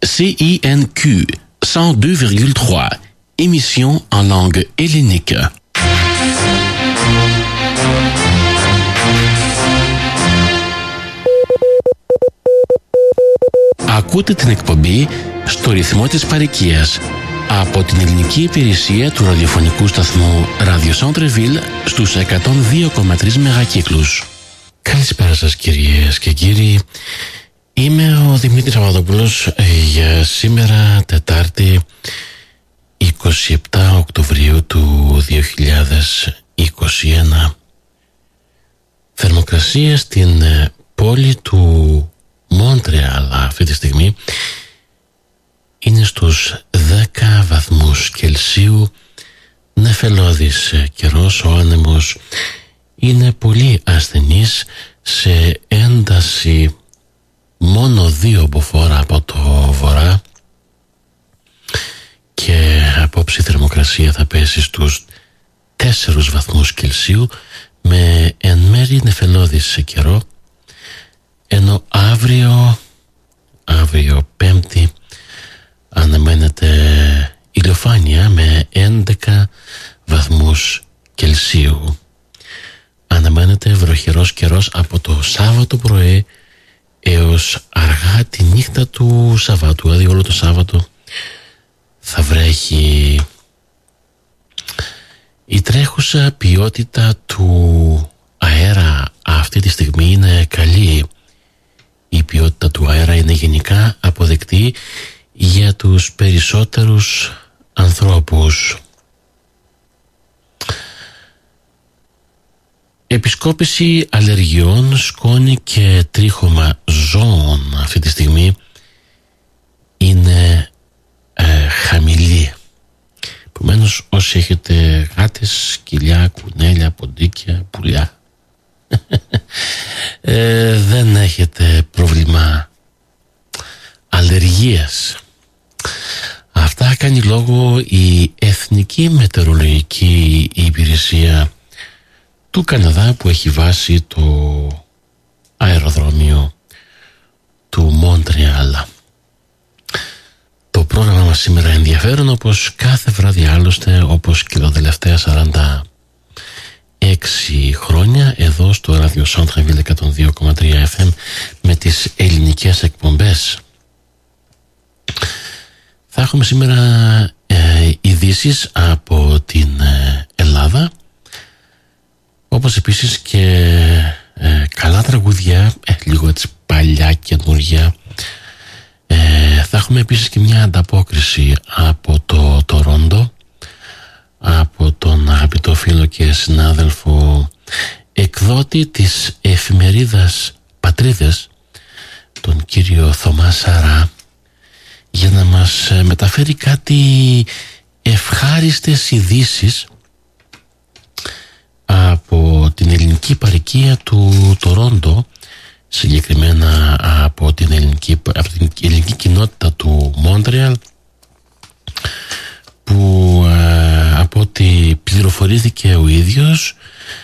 CINQ 102,3, émission en langue hellénique. Ακούτε την εκπομπή στο ρυθμό της παροικίας από την ελληνική υπηρεσία του ραδιοφωνικού σταθμού Radio Centre-Ville στους 102,3 μεγακύκλους. Καλησπέρα σας κυρίες και κύριοι. Είμαι ο Δημήτρης Παπαδόπουλος για σήμερα Τετάρτη 27 Οκτωβρίου του 2021. Θερμοκρασία στην πόλη του Μόντρεαλ αυτή τη στιγμή είναι στους 10 βαθμούς Κελσίου. Νεφελώδης καιρός, ο άνεμος είναι πολύ ασθενής, σε ένταση μόνο 2 μποφόρ από το βορρά και απόψε η θερμοκρασία θα πέσει στους 4 βαθμούς Κελσίου με εν μέρει νεφελώδης καιρό, ενώ αύριο Πέμπτη αναμένεται ηλιοφάνεια με 11 βαθμούς Κελσίου. Αναμένεται βροχερός καιρός από το Σάββατο πρωί έως αργά τη νύχτα του Σαββάτου, δηλαδή όλο το Σάββατο θα βρέχει. Η τρέχουσα ποιότητα του αέρα αυτή τη στιγμή είναι καλή. Η ποιότητα του αέρα είναι γενικά αποδεκτή για τους περισσότερους ανθρώπους. Επισκόπηση αλλεργιών, σκόνη και τρίχωμα ζώων αυτή τη στιγμή είναι χαμηλή. Επομένως, όσοι έχετε γάτες, σκυλιά, κουνέλια, ποντίκια, πουλιά, δεν έχετε πρόβλημα αλλεργίας. Αυτά κάνει λόγο η Εθνική Μετεωρολογική Υπηρεσία του Καναδά, που έχει βάσει το αεροδρόμιο του Μόντρεαλ. Το πρόγραμμα μας σήμερα ενδιαφέρον, όπως κάθε βράδυ άλλωστε, όπως και τα τελευταία 46 χρόνια εδώ στο ράδιο Centre-Ville 102,3 FM με τις ελληνικές εκπομπές. Θα έχουμε σήμερα ειδήσεις από την Ελλάδα, όπως επίσης και καλά τραγούδια, λίγο έτσι παλιά καινούργια. Θα έχουμε επίσης και μια ανταπόκριση από το Τορόντο, από τον αγαπητό φίλο και συνάδελφο εκδότη της εφημερίδας Πατρίδες, τον κύριο Θωμά Σαρά, για να μας μεταφέρει κάτι ευχάριστες ειδήσεις από την ελληνική παροικία του Τορόντο, συγκεκριμένα από την ελληνική κοινότητα του Μόντρεαλ, που από ό,τι πληροφορήθηκε ο ίδιος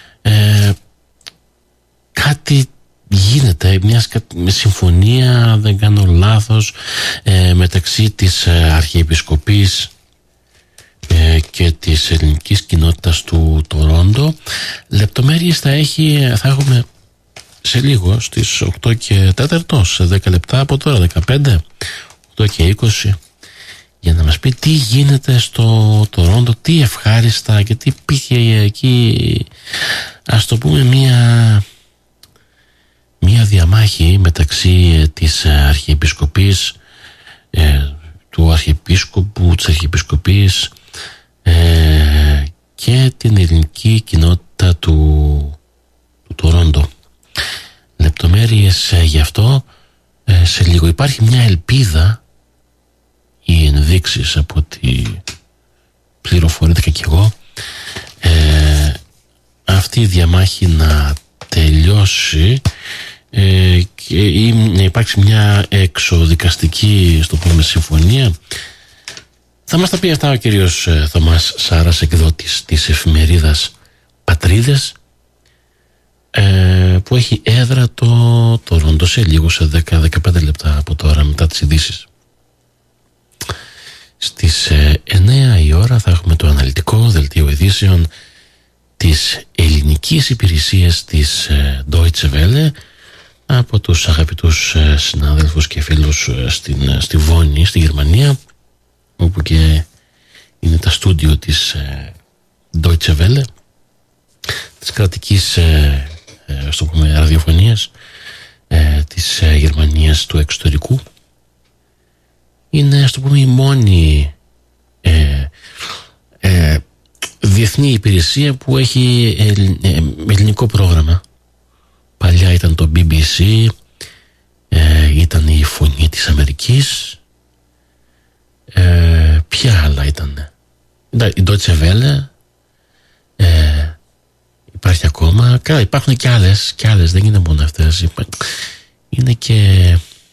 κάτι γίνεται, μια συμφωνία, δεν κάνω λάθος, μεταξύ της Αρχιεπισκοπής και της ελληνικής κοινότητας του Τορόντο. Λεπτομέρειες θα έχουμε σε λίγο στις 8 και 4, σε 10 λεπτά από τώρα, 15, 8 και 20, για να μας πει τι γίνεται στο Τορόντο, τι ευχάριστα και τι πήγε εκεί, ας το πούμε, μια διαμάχη μεταξύ της Αρχιεπισκοπής, του Αρχιεπίσκοπου, της Αρχιεπισκοπής και την ελληνική κοινότητα του Τορόντο. Λεπτομέρειες γι' αυτό σε λίγο. Υπάρχει μια ελπίδα, οι ενδείξεις από ό,τι πληροφορήθηκα κι εγώ, αυτή η διαμάχη να τελειώσει και να υπάρξει μια εξοδικαστική, στο πούμε, συμφωνία. Θα μας τα πει αυτά ο κύριος Θωμάς Σάρας, εκδότης της εφημερίδας Πατρίδες, που έχει έδρα το Τορόντο, σε λίγο, σε 10-15 λεπτά από τώρα, μετά τις ειδήσεις. Στις 9 η ώρα θα έχουμε το αναλυτικό δελτίο ειδήσεων της ελληνικής υπηρεσίας της Deutsche Welle από τους αγαπητούς συνάδελφους και φίλους στη Βόνη, στη Γερμανία, όπου και είναι τα στούντιο της Deutsche Welle, της κρατικής ραδιοφωνίας της Γερμανίας του εξωτερικού. Είναι, ας το πούμε, η μόνη διεθνή υπηρεσία που έχει ελληνικό πρόγραμμα. Παλιά ήταν το BBC, ήταν η Φωνή της Αμερικής, ποια άλλα ήταν? Η Deutsche Welle, υπάρχει ακόμα. Καλά, υπάρχουν και άλλες, δεν είναι μόνο αυτές. Είναι και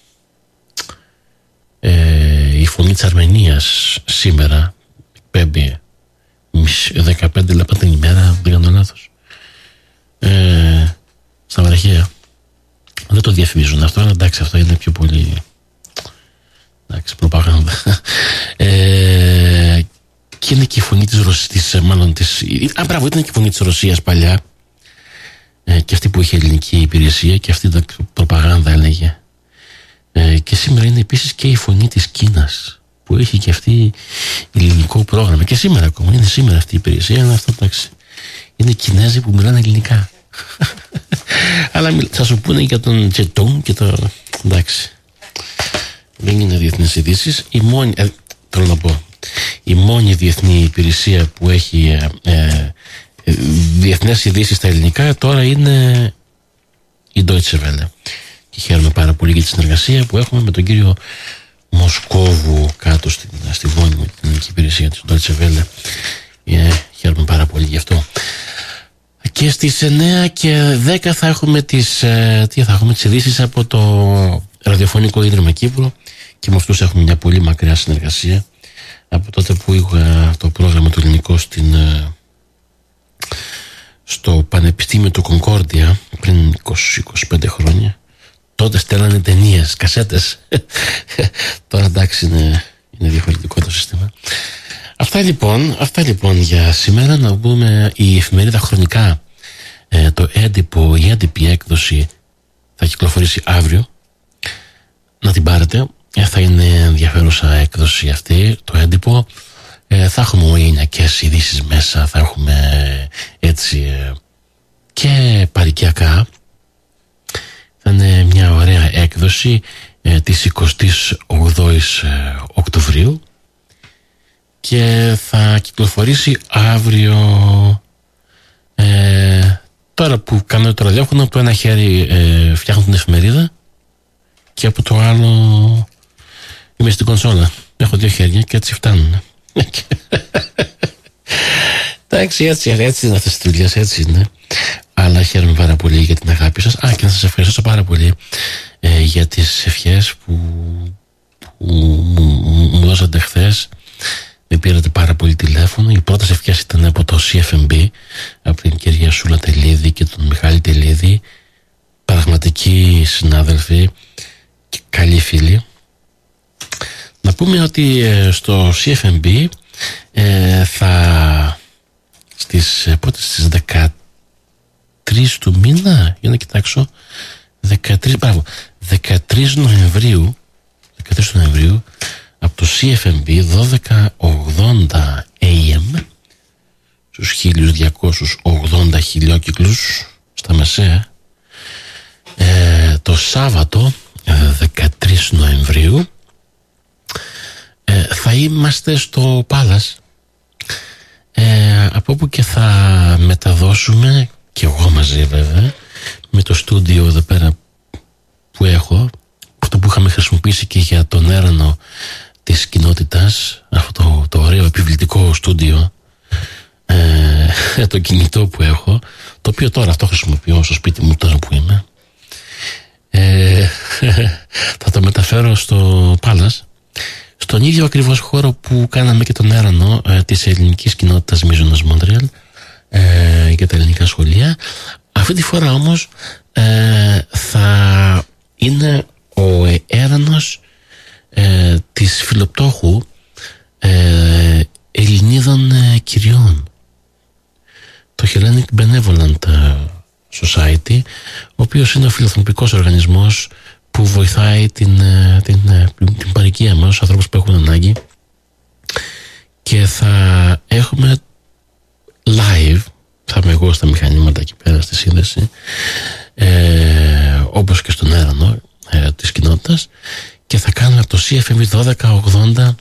η Φωνή της Αρμενίας σήμερα εκπέμπει 15 λεπτά την ημέρα, δεν κάνω λάθος, στα βραχεία. Δεν το διαφημίζουν αυτό, αλλά εντάξει, αυτό είναι πιο πολύ, εντάξει, προπαγάνδα. Και είναι και η Φωνή της Ρωσίας, μπράβο, ήταν και η Φωνή της Ρωσίας παλιά, και αυτή που είχε ελληνική υπηρεσία, και αυτή η προπαγάνδα έλεγε. Και σήμερα είναι επίσης και η Φωνή της Κίνας, που έχει και αυτή ελληνικό πρόγραμμα, και σήμερα ακόμα είναι σήμερα αυτή η υπηρεσία, αλλά αυτό, εντάξει, είναι Κινέζοι που μιλάνε ελληνικά. Αλλά θα σου πούνε για τον Τσετούν και το, εντάξει, δεν είναι διεθνείς ειδήσεις. Η μόνη, θέλω να πω, η μόνη διεθνή υπηρεσία που έχει διεθνές ειδήσεις στα ελληνικά τώρα είναι η Deutsche Welle, και χαίρομαι πάρα πολύ για τη συνεργασία που έχουμε με τον κύριο Μοσκόβου κάτω στη Βόνη, με την ελληνική υπηρεσία της Deutsche Welle. Χαίρομαι πάρα πολύ γι' αυτό. Και στις 9 και 10 θα έχουμε τις ειδήσεις από το Ραδιοφωνικό Ίδρυμα Κύπρου, και με αυτούς έχουμε μια πολύ μακριά συνεργασία από τότε που είχα το πρόγραμμα του ελληνικού στο Πανεπιστήμιο του Κονκόρντια πριν 20-25 χρόνια. Τότε στέλνανε ταινίες, κασέτες. Τώρα, εντάξει, είναι διαφορετικό το σύστημα. Αυτά λοιπόν για σήμερα. Να πούμε η εφημερίδα Χρονικά, το έντυπο, η έντυπη έκδοση θα κυκλοφορήσει αύριο. Να την πάρετε, θα είναι ενδιαφέρουσα έκδοση αυτή, το έντυπο. Θα έχουμε οινιακές ειδήσεις μέσα, θα έχουμε έτσι και παρικιακά. Θα είναι μια ωραία έκδοση της 28ης Οκτωβρίου, και θα κυκλοφορήσει αύριο. Τώρα που κάνω το ραδιόφωνο, από το ένα χέρι φτιάχνω την εφημερίδα και από το άλλο είμαι στην κονσόλα. Έχω δύο χέρια και έτσι φτάνουν. Εντάξει, έτσι είναι αυτές τις δουλειές, έτσι είναι. Αλλά χαίρομαι πάρα πολύ για την αγάπη σας. Και να σας ευχαριστήσω πάρα πολύ για τις ευχές που μου δώσατε χθες. Με πήρατε πάρα πολύ τηλέφωνο. Οι πρώτες ευχές ήταν από το CFMB, από την κυρία Σούλα Τελίδη και τον Μιχάλη Τελίδη. Πραγματικοί συνάδελφοι και καλοί φίλοι. Να πούμε ότι στο CFMB θα στις 13 του μήνα, για να κοιτάξω, 13 Νοεμβρίου από το CFMB 1280 AM στους 1280 χιλιόκυκλους στα μεσαία, το Σάββατο 13 Νοεμβρίου θα είμαστε στο Πάλας, από όπου και θα μεταδώσουμε, και εγώ μαζί βέβαια, με το στούντιο εδώ πέρα που έχω, αυτό που είχαμε χρησιμοποιήσει και για τον έρανο της κοινότητας, αυτό το ωραίο επιβλητικό στούντιο, το κινητό που έχω, το οποίο τώρα αυτό χρησιμοποιώ στο σπίτι μου τώρα που είμαι. Θα το μεταφέρω στο Πάλας, στον ίδιο ακριβώς χώρο που κάναμε και τον έρανο της ελληνικής κοινότητας Μίζωνας Μοντρεάλ, για τα ελληνικά σχολεία. Αυτή τη φορά όμως θα είναι ο έρανος της Φιλοπτώχου, Ελληνίδων κυριών, το Hellenic Benevolent Society, ο οποίος είναι ο φιλανθρωπικός οργανισμός που βοηθάει την παροικία μας, τους ανθρώπους που έχουν ανάγκη, και θα έχουμε live, θα είμαι εγώ στα μηχανήματα εκεί πέρα στη σύνδεση, όπως και στον έρανο της κοινότητας, και θα κάνουμε από το CFM 1280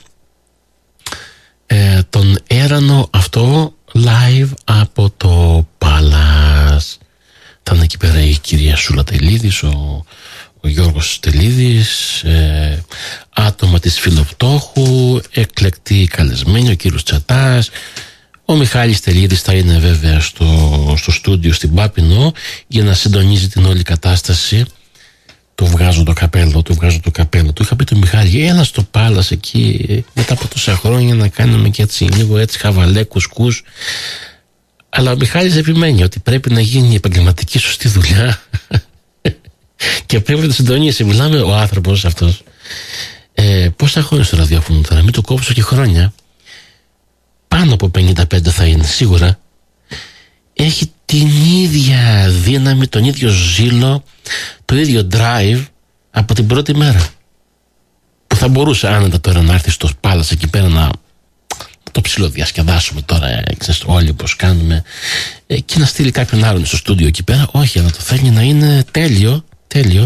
τον έρανο αυτό live από το Πάλας. Θα είναι εκεί πέρα η κυρία Σούλα Τελίδης, ο Γιώργος Τελίδης, άτομα της Φιλοπτώχου, εκλεκτοί καλεσμένοι, ο κύριος Τσατάς, ο Μιχάλης Τελίδης θα είναι βέβαια στο στούντιο στην Πάπινο για να συντονίζει την όλη κατάσταση. Του βγάζω το καπέλο. Του είχα πει του Μιχάλη, έλα στο Πάλας εκεί μετά από τόσα χρόνια να κάνουμε και έτσι λίγο έτσι χαβαλέ, κουσκούς. Αλλά ο Μιχάλης επιμένει ότι πρέπει να γίνει επαγγελματική σωστή δουλειά και πρέπει να το συντονίσει. Μιλάμε ο άνθρωπος αυτός. Πόσα χρόνια στο ραδιόφωνο τώρα, μην το κόψω και χρόνια. Πάνω από 55 θα είναι σίγουρα. Έχει την ίδια δύναμη, τον ίδιο ζήλο, το ίδιο drive από την πρώτη μέρα. Που θα μπορούσε άνετα τώρα να έρθει στο Πάλας εκεί πέρα να το ψιλοδιασκεδάσουμε τώρα, ξέρεις, όλοι πως κάνουμε, και να στείλει κάποιον άλλον στο στούντιο εκεί πέρα. Όχι, αλλά το θέλει να είναι τέλειο.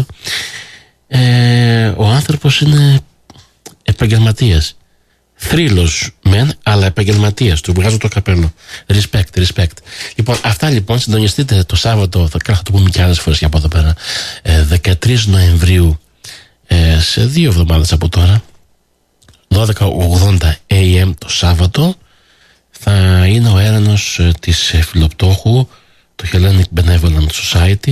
Ο άνθρωπος είναι επαγγελματίας. Θρύλος μεν, αλλά επαγγελματίας. Του βγάζω το καπέλο. Respect. Λοιπόν, αυτά λοιπόν, συντονιστείτε το Σάββατο, θα το πούμε και άλλες φορές για από εδώ πέρα, 13 Νοεμβρίου, σε 2 εβδομάδες από τώρα, 12:80 AM το Σάββατο, θα είναι ο έρανος της Φιλοπτώχου, το Hellenic Benevolent Society,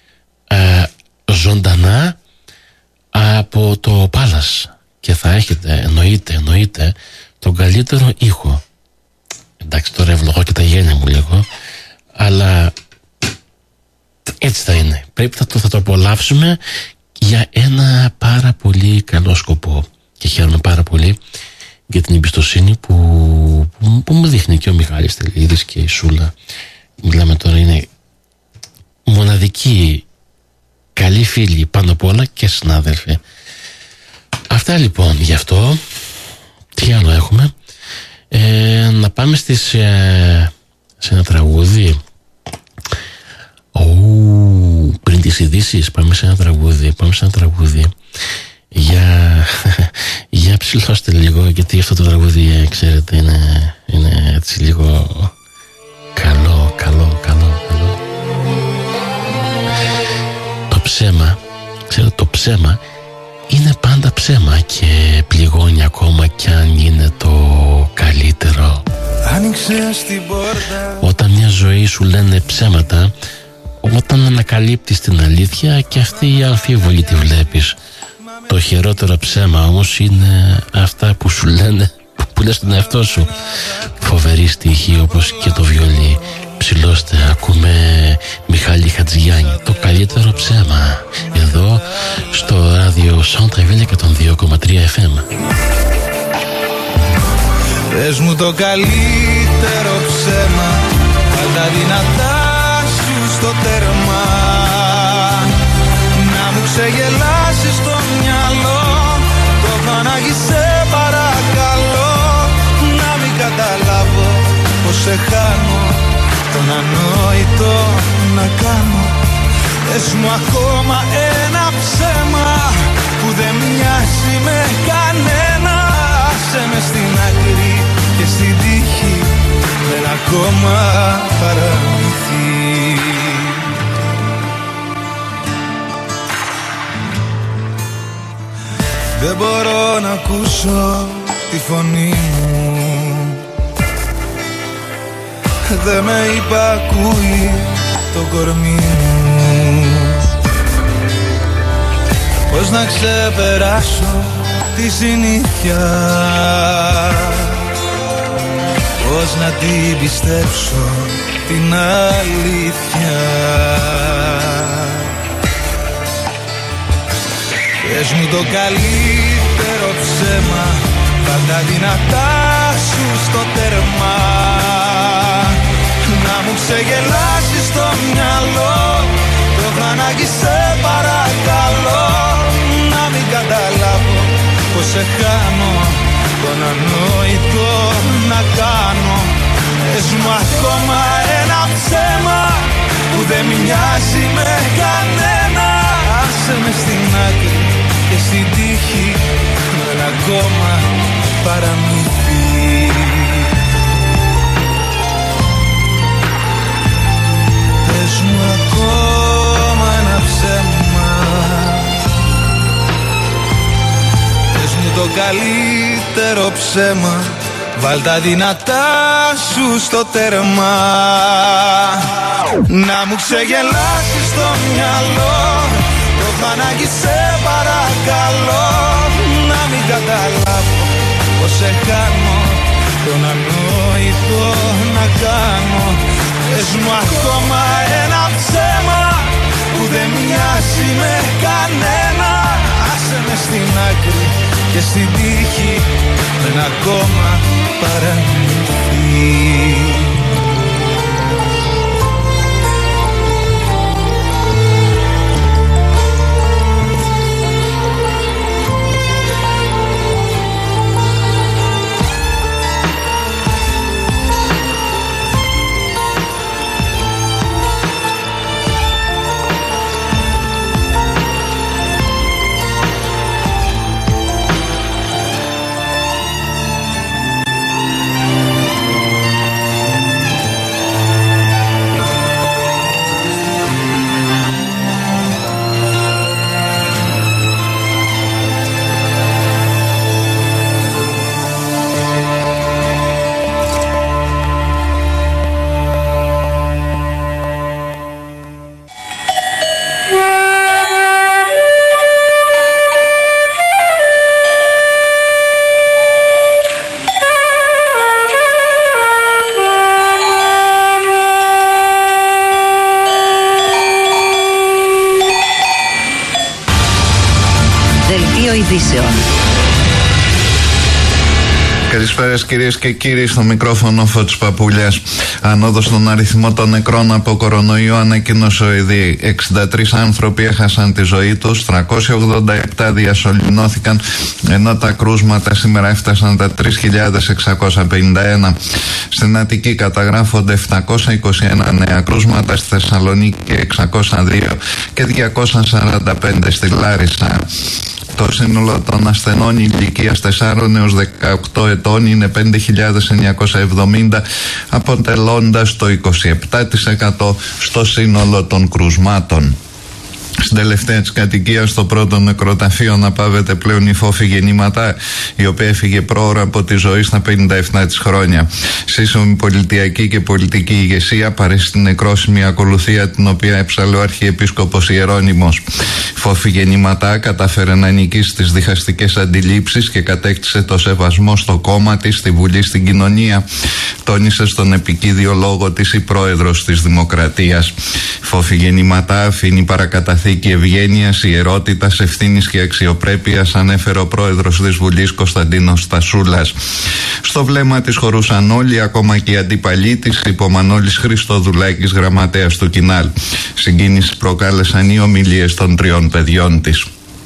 ζωντανά από το Πάλας. Και θα έχετε, εννοείται, τον καλύτερο ήχο. Εντάξει, τώρα ευλογώ και τα γένια μου λίγο, αλλά έτσι θα είναι. Πρέπει θα το απολαύσουμε για ένα πάρα πολύ καλό σκοπό. Και χαίρομαι πάρα πολύ για την εμπιστοσύνη που μου δείχνει και ο Μιχάλης Τελίδης και η Σούλα. Μιλάμε τώρα, είναι μοναδικοί καλοί φίλοι πάνω απ' όλα και συνάδελφοι. Αυτά λοιπόν γι' αυτό. Τι άλλο έχουμε? Να πάμε σε ένα τραγούδι. Πριν τις ειδήσεις πάμε σε ένα τραγούδι. Για ψηλώστε λίγο, γιατί αυτό το τραγούδι, ξέρετε, είναι έτσι λίγο καλό. Το ψέμα είναι πάντα ψέμα και πληγώνει ακόμα κι αν είναι το καλύτερο. Άνοιξες την πόρτα. Όταν μια ζωή σου λένε ψέματα, όταν ανακαλύπτεις την αλήθεια και αυτή η αμφίβολη τη βλέπεις. Το χειρότερο ψέμα όμως είναι αυτά που σου λένε, που λες τον εαυτό σου. Φοβερή στίχη όπως και το βιολί. Ψηλώστε, ακούμε Μιχάλη Χατζηγιάννη, το καλύτερο ψέμα, εδώ στο ράδιο Σαντρεβίλ 102,3 FM. Πες μου το καλύτερο ψέμα, βάλ' τα δυνατά σου στο τέρμα, να μου ξεγελάσεις το μυαλό, το Πανάγι σε παρακαλώ, να μην καταλάβω πως σε χάνω, τον ανόητο να κάνω. Πες μου ακόμα ένα ψέμα που δεν μοιάζει με κανένα. Άσε με στην άκρη και στην τύχη με ένα ακόμα παραμύθι. Δεν μπορώ να ακούσω τη φωνή μου, δεν με υπακούει το κορμί μου. Πώς να ξεπεράσω τη συνήθεια, πώς να την πιστέψω την αλήθεια. Πες μου το καλύτερο ψέμα, Πάντα δυνατά σου στο τέρμα. Να μου ξεγελάσεις στο μυαλό, το έχω ανάγκη σε παρακαλώ. Να μην καταλάβω πως σε χάνω, τον ανόητο να κάνω. Πες μου ακόμα ένα ψέμα που δεν μοιάζει με κανένα. Άσε με στην άκρη και στην τύχη με ένα ακόμα παραμύθι. Πες μου ακόμα ένα ψέμα, πες μου το καλύτερο ψέμα. Βάλ' τα δυνατά σου στο τέρμα. Να μου ξεγελάσεις στο μυαλό, το έχω ανάγκη σε παρακαλώ. Να μην καταλάβω πως σε χάνω, τον ανόητο να κάνω. Πες μου ακόμα ένα ψέμα που δεν μοιάζει με κανένα. Άσε με στην άκρη και στην τύχη με ένα ακόμα παραμύθι. Καλησπέρα κυρίες και κύριοι, στο μικρόφωνο Φώτης Παπούλιας. Ανόδος στον αριθμό των νεκρών από κορονοϊό ανακοίνωσε ο ΕΔΗ. 63 άνθρωποι έχασαν τη ζωή τους, 387 διασωληνώθηκαν, ενώ τα κρούσματα σήμερα έφτασαν τα 3.651. Στην Αττική καταγράφονται 721 νέα κρούσματα, στη Θεσσαλονίκη 602 και 245 στη Λάρισα. Το σύνολο των ασθενών ηλικίας 4 έως 18 ετών είναι 5.970, αποτελώντας το 27% στο σύνολο των κρουσμάτων. Στην τελευταία της κατοικίας, στο πρώτο νεκροταφείο, αναπαύεται πλέον η Φόφη Γεννηματά, η οποία έφυγε πρόωρα από τη ζωή στα 57 της χρόνια. Σύσσωμη πολιτιακή και πολιτική ηγεσία παρέσει στην νεκρόσιμη ακολουθία, την οποία έψαλε ο Αρχιεπίσκοπος Ιερώνυμος. Η Φόφη Γεννηματά κατάφερε να νικήσει τις διχαστικές αντιλήψεις και κατέκτησε το σεβασμό στο κόμμα της, στη Βουλή, στην κοινωνία. Τόνισε στον επικίδιο λόγο της η πρόεδρος της Δημοκρατίας. Η Φόφη Γεννηματά αφήνει παρακαταθήκη ευγένειας, ιερότητας, ευθύνης και αξιοπρέπειας, ανέφερε ο πρόεδρος της Βουλής Κωνσταντίνος Στασούλας. Στο βλέμμα της χωρούσαν όλοι, ακόμα και οι αντίπαλοι της, είπε ο Μανώλης Χριστοδουλάκης, γραμματέας του Κινάλ. Συγκίνηση προκάλεσαν οι ομιλίες των 3 παιδιών της.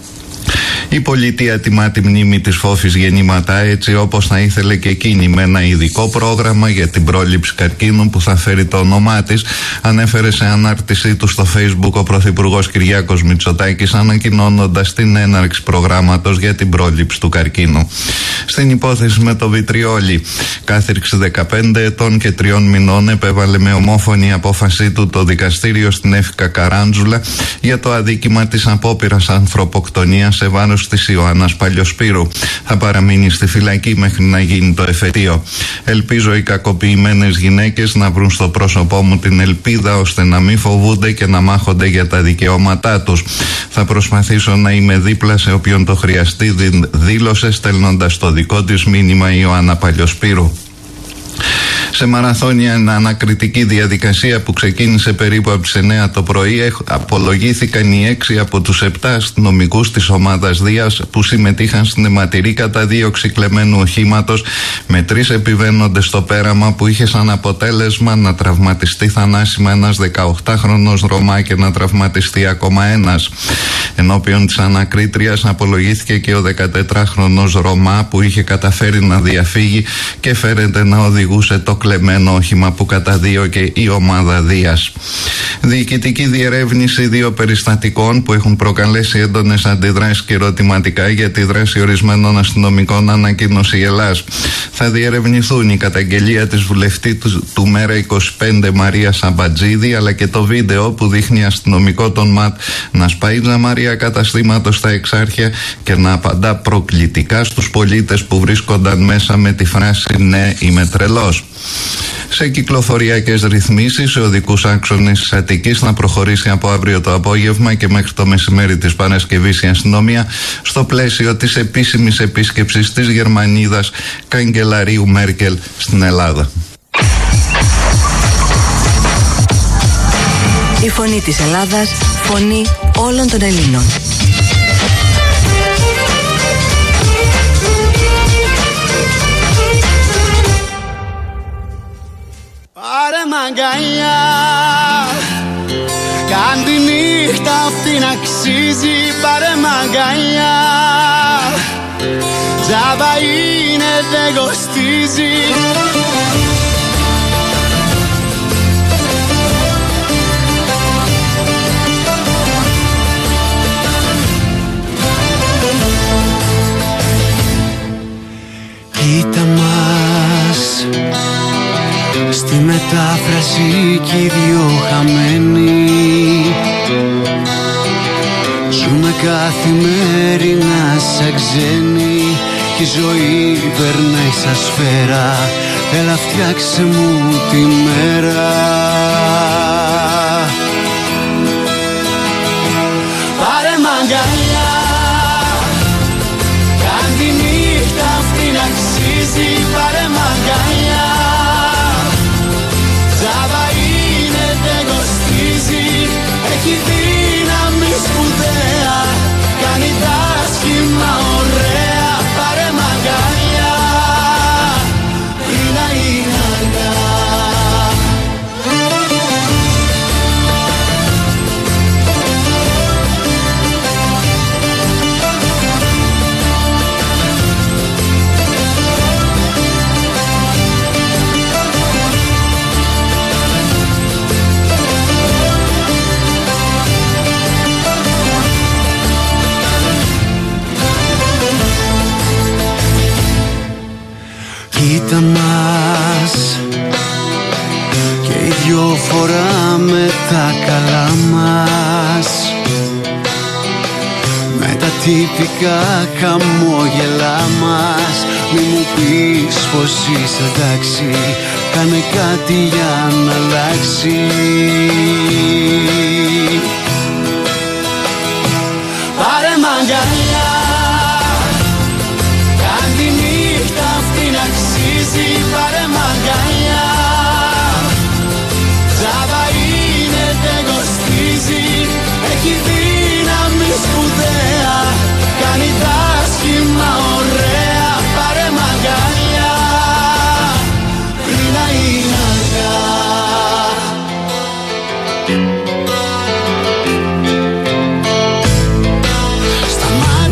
Η πολιτεία τιμά τη μνήμη της Φόφης Γεννηματά, έτσι όπως θα ήθελε και εκείνη, με ένα ειδικό πρόγραμμα για την πρόληψη καρκίνου που θα φέρει το όνομά της, ανέφερε σε ανάρτησή του στο Facebook ο Πρωθυπουργός Κυριάκος Μητσοτάκης, ανακοινώνοντας την έναρξη προγράμματος για την πρόληψη του καρκίνου. Στην υπόθεση με το βιτριόλι, κάθριξη 15 ετών και 3 μηνών επέβαλε με ομόφωνη απόφασή του το δικαστήριο στην Έφικα Καράντζουλα για το αδίκημα της απόπειρας ανθρωποκτονίας σε βάρος της Ιωάννας Παλιοσπύρου. Θα παραμείνει στη φυλακή μέχρι να γίνει το εφετείο. Ελπίζω οι κακοποιημένες γυναίκες να βρουν στο πρόσωπό μου την ελπίδα, ώστε να μην φοβούνται και να μάχονται για τα δικαιώματά τους. Θα προσπαθήσω να είμαι δίπλα σε όποιον το χρειαστεί, δήλωσε, στέλνοντας το δικό της μήνυμα η Ιωάννα Παλιοσπύρου. Σε μαραθώνια ανακριτική διαδικασία που ξεκίνησε περίπου από τις 9 το πρωί, απολογήθηκαν οι 6 από τους 7 αστυνομικούς της ομάδας Δίας που συμμετείχαν στην αιματηρή καταδίωξη κλεμμένου οχήματος, με 3 επιβαίνοντες στο πέραμα, που είχε σαν αποτέλεσμα να τραυματιστεί θανάσιμα ένας 18χρονος Ρωμά και να τραυματιστεί ακόμα ένας. Ενώπιον της ανακρίτριας απολογήθηκε και ο 14χρονος Ρωμά, που είχε καταφέρει να διαφύγει και φέρεται να οδηγούσε το κλεμμένο όχημα που καταδίωκε η ομάδα Δίας. Διοικητική διερεύνηση 2 περιστατικών που έχουν προκαλέσει έντονες αντιδράσεις και ερωτηματικά για τη δράση ορισμένων αστυνομικών, ανακοίνωσε η Ελλάς. Θα διερευνηθούν η καταγγελία της βουλευτή του Μέρα 25 Μαρία Σαμπατζίδη, αλλά και το βίντεο που δείχνει αστυνομικό των ΜΑΤ να σπαΐτζα Μαρία καταστήματος στα Εξάρχεια και να απαντά προκλητικά στους πολίτες που βρίσκονταν μέσα με τη φράση «Ναι, είμαι τρελός». Σε κυκλοφοριακές ρυθμίσεις, σε οδικούς άξονες της Αττικής θα προχωρήσει από αύριο το απόγευμα και μέχρι το μεσημέρι της Παρασκευής η αστυνομία, στο πλαίσιο της επίσημης επίσκεψης της Γερμανίδας καγκελαρίου Μέρκελ στην Ελλάδα. Η φωνή της Ελλάδας, φωνή όλων των Ελλήνων. Πάρε μαγκαλιά, κάν τη νύχτα αυτή να αξίζει. Πάρε μαγκαλιά, τζάμπα είναι, δεν κοστίζει. Κοίτα μας, στη μετάφραση κι οι δυο χαμένοι. Ζούμε καθημερινά σαν ξένοι κι η ζωή περνάει σαν σφαίρα. Έλα φτιάξε μου τη μέρα. Πάρε μαγκαλιά, κάν τη νύχτα αυτή να αξίζει. Πάρε μαγκαλιά, τζάμπα είναι, δεν κοστίζει. Έχει δύναμη σπουδαία, κάνει τα σχήμα ωραία. Πάρε μαγκαλιά, πριν να είναι αργά. Κοίτα μας, και οι δυο φοράμε τα καλά μας, με τα τυπικά χαμόγελά μας. Μη μου πεις πως είσαι εντάξει, κάνε κάτι για να αλλάξει. Πάρε μαγκαλιά, κάν τη νύχτα αυτή να αξίζει. Πάρε μαγκαλιά, τζάμπα είναι, δεν κοστίζει. Έχει δύναμη σπουδαία, κάνει τα σχήμα ωραία. Πάρε μαγκαλιά, πριν να είναι αργά. Στα μάτια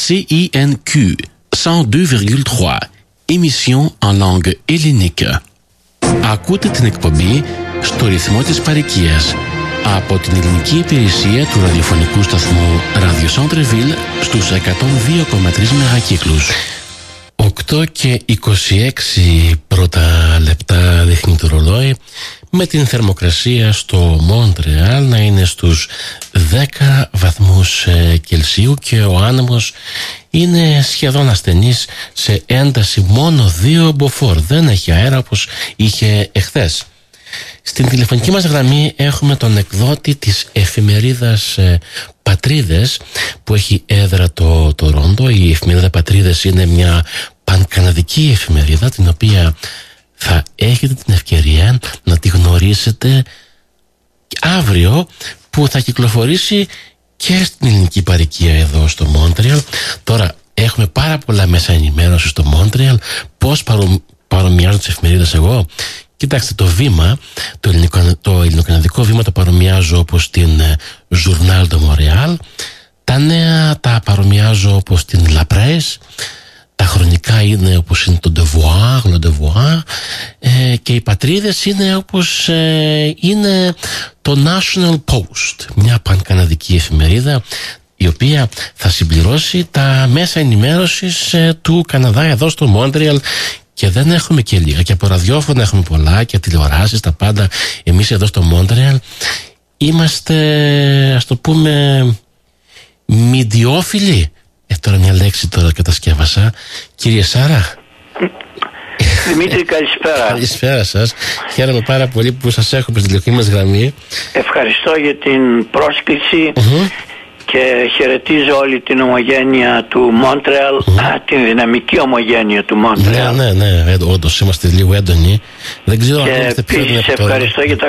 CINQ 102,3, émission en langue hellénique. Ακούτε την εκπομπή στο ρυθμό της παροικίας από την ελληνική υπηρεσία του ραδιοφωνικού σταθμού Radio Centre-Ville στους 102,3 μεγακύκλους. 8 και 26 πρώτα λεπτά δείχνει το ρολόι, με την θερμοκρασία στο Μόντρεαλ να είναι στους 10 βαθμούς Κελσίου και ο άνεμος είναι σχεδόν ασθενής, σε ένταση μόνο 2 μποφόρ. Δεν έχει αέρα όπως είχε εχθές. Στην τηλεφωνική μας γραμμή έχουμε τον εκδότη της εφημερίδας Πατρίδες, που έχει έδρα το Τορόντο. Η εφημερίδα Πατρίδες είναι μια πανκαναδική εφημερίδα, την οποία θα έχετε την ευκαιρία να τη γνωρίσετε αύριο, που θα κυκλοφορήσει και στην ελληνική παροικία εδώ στο Μόντρεαλ. Τώρα έχουμε πάρα πολλά μέσα ενημέρωση στο Μόντρεαλ. Πώς παρομοιάζω τις εφημερίδες εγώ? Κοιτάξτε, το βήμα, το ελληνοκαναδικό βήμα το παρομοιάζω όπως την Journal de Montréal. Τα νέα τα παρομοιάζω όπως την La Presse. Τα χρονικά είναι όπως είναι το Devoir, le Devoir. Και οι Πατρίδες είναι όπως είναι το National Post, μια πανκαναδική εφημερίδα, η οποία θα συμπληρώσει τα μέσα ενημέρωσης του Καναδά εδώ στο Μόντρεαλ. Και δεν έχουμε και λίγα, και από ραδιόφωνα έχουμε πολλά και τηλεοράσεις, τα πάντα. Εμείς εδώ στο Μόντρεαλ είμαστε, ας το πούμε, μηντιόφιλοι. Τώρα μια λέξη τώρα κατασκεύασα. Κύριε Σάρα. Δημήτρη, καλησπέρα. Καλησπέρα σας. Χαίρομαι πάρα πολύ που σας έχουμε στην τηλεφωνική μας γραμμή. Ευχαριστώ για την πρόσκληση και χαιρετίζω όλη την ομογένεια του Μόντρεαλ, την δυναμική ομογένεια του Μόντρεαλ. Ναι, όντως είμαστε λίγο έντονοι. Δεν ξέρω αν είστε πιο έντονοι από τώρα. Ευχαριστώ για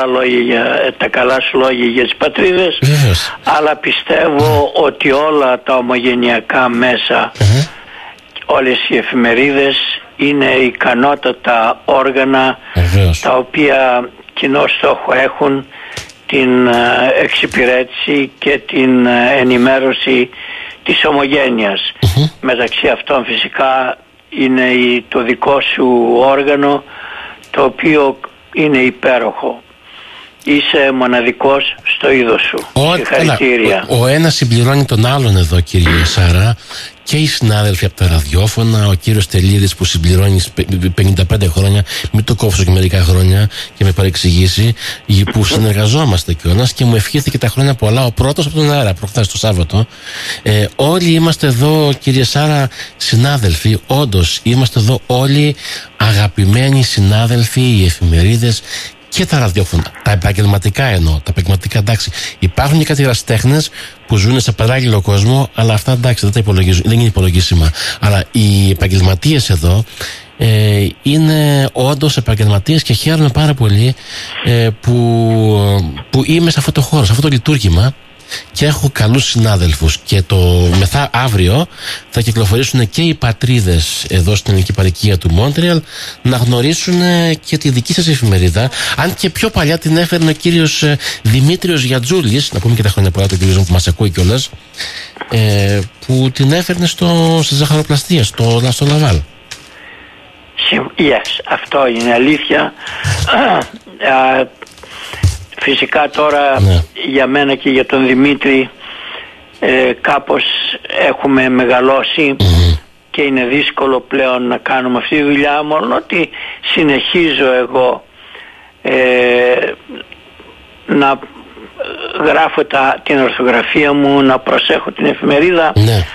τα καλά σου λόγια για τις Πατρίδες. Αλλά πιστεύω ότι όλα τα ομογενειακά μέσα, όλες οι εφημερίδες είναι ικανότατα όργανα, τα οποία κοινό στόχο έχουν την εξυπηρέτηση και την ενημέρωση της ομογένειας. Μεταξύ αυτών φυσικά είναι το δικό σου όργανο, το οποίο είναι υπέροχο. Είσαι μοναδικός στο είδος σου. Συγχαρητήρια. Ο ένας συμπληρώνει τον άλλον εδώ, κύριε Σάρα. Και οι συνάδελφοι από τα ραδιόφωνα, ο κύριος Τελίδης που συμπληρώνει 55 χρόνια, μην το κόψω και μερικά χρόνια και με παρεξηγήσει, που συνεργαζόμαστε κιόλας, και μου ευχήθηκε τα χρόνια πολλά ο πρώτος από τον αέρα, προχθές το Σάββατο. Όλοι είμαστε εδώ, κύριε Σάρα, συνάδελφοι. Όντως είμαστε εδώ όλοι αγαπημένοι συνάδελφοι, οι εφημερίδες και τα ραδιόφωνα. Τα επαγγελματικά εννοώ. Τα επαγγελματικά, εντάξει. Υπάρχουν και κάτι ερασιτέχνες που ζουν σε παράλληλο κόσμο, αλλά αυτά εντάξει δεν είναι υπολογίσιμα. Αλλά οι επαγγελματίες εδώ είναι όντως επαγγελματίες, και χαίρομαι πάρα πολύ που είμαι σε αυτό το χώρο, σε αυτό το λειτουργήμα, και έχω καλούς συνάδελφους. Και αύριο θα κυκλοφορήσουν και οι Πατρίδες εδώ στην ελληνική παροικία του Μόντρεαλ, να γνωρίσουν και τη δική σας εφημερίδα. Αν και πιο παλιά την έφερνε ο κύριος Δημήτριος Γιατζούλης, να πούμε και τα χρόνια πολλά του κύριου που μας ακούει κιόλας, που την έφερνε στη ζαχαροπλαστεία, στο Λαβάλ. Yes, αυτό είναι αλήθεια. Φυσικά τώρα για μένα και για τον Δημήτρη κάπως έχουμε μεγαλώσει και είναι δύσκολο πλέον να κάνουμε αυτή τη δουλειά, μόνο ότι συνεχίζω εγώ να γράφω την ορθογραφία μου, να προσέχω την εφημερίδα,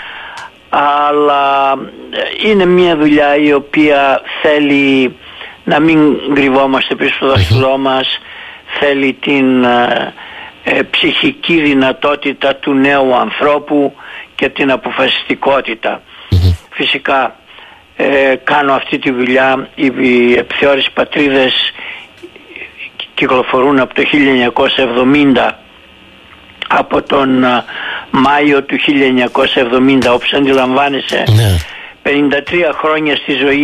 αλλά είναι μια δουλειά η οποία θέλει να μην κρυβόμαστε πίσω στο δάχτυλό μας, θέλει την ψυχική δυνατότητα του νέου ανθρώπου και την αποφασιστικότητα. Φυσικά κάνω αυτή τη δουλειά. Οι επιθεώρηση Πατρίδες κυκλοφορούν από το 1970, από τον Μάιο του 1970, όπως αντιλαμβάνεσαι. 53 χρόνια στη ζωή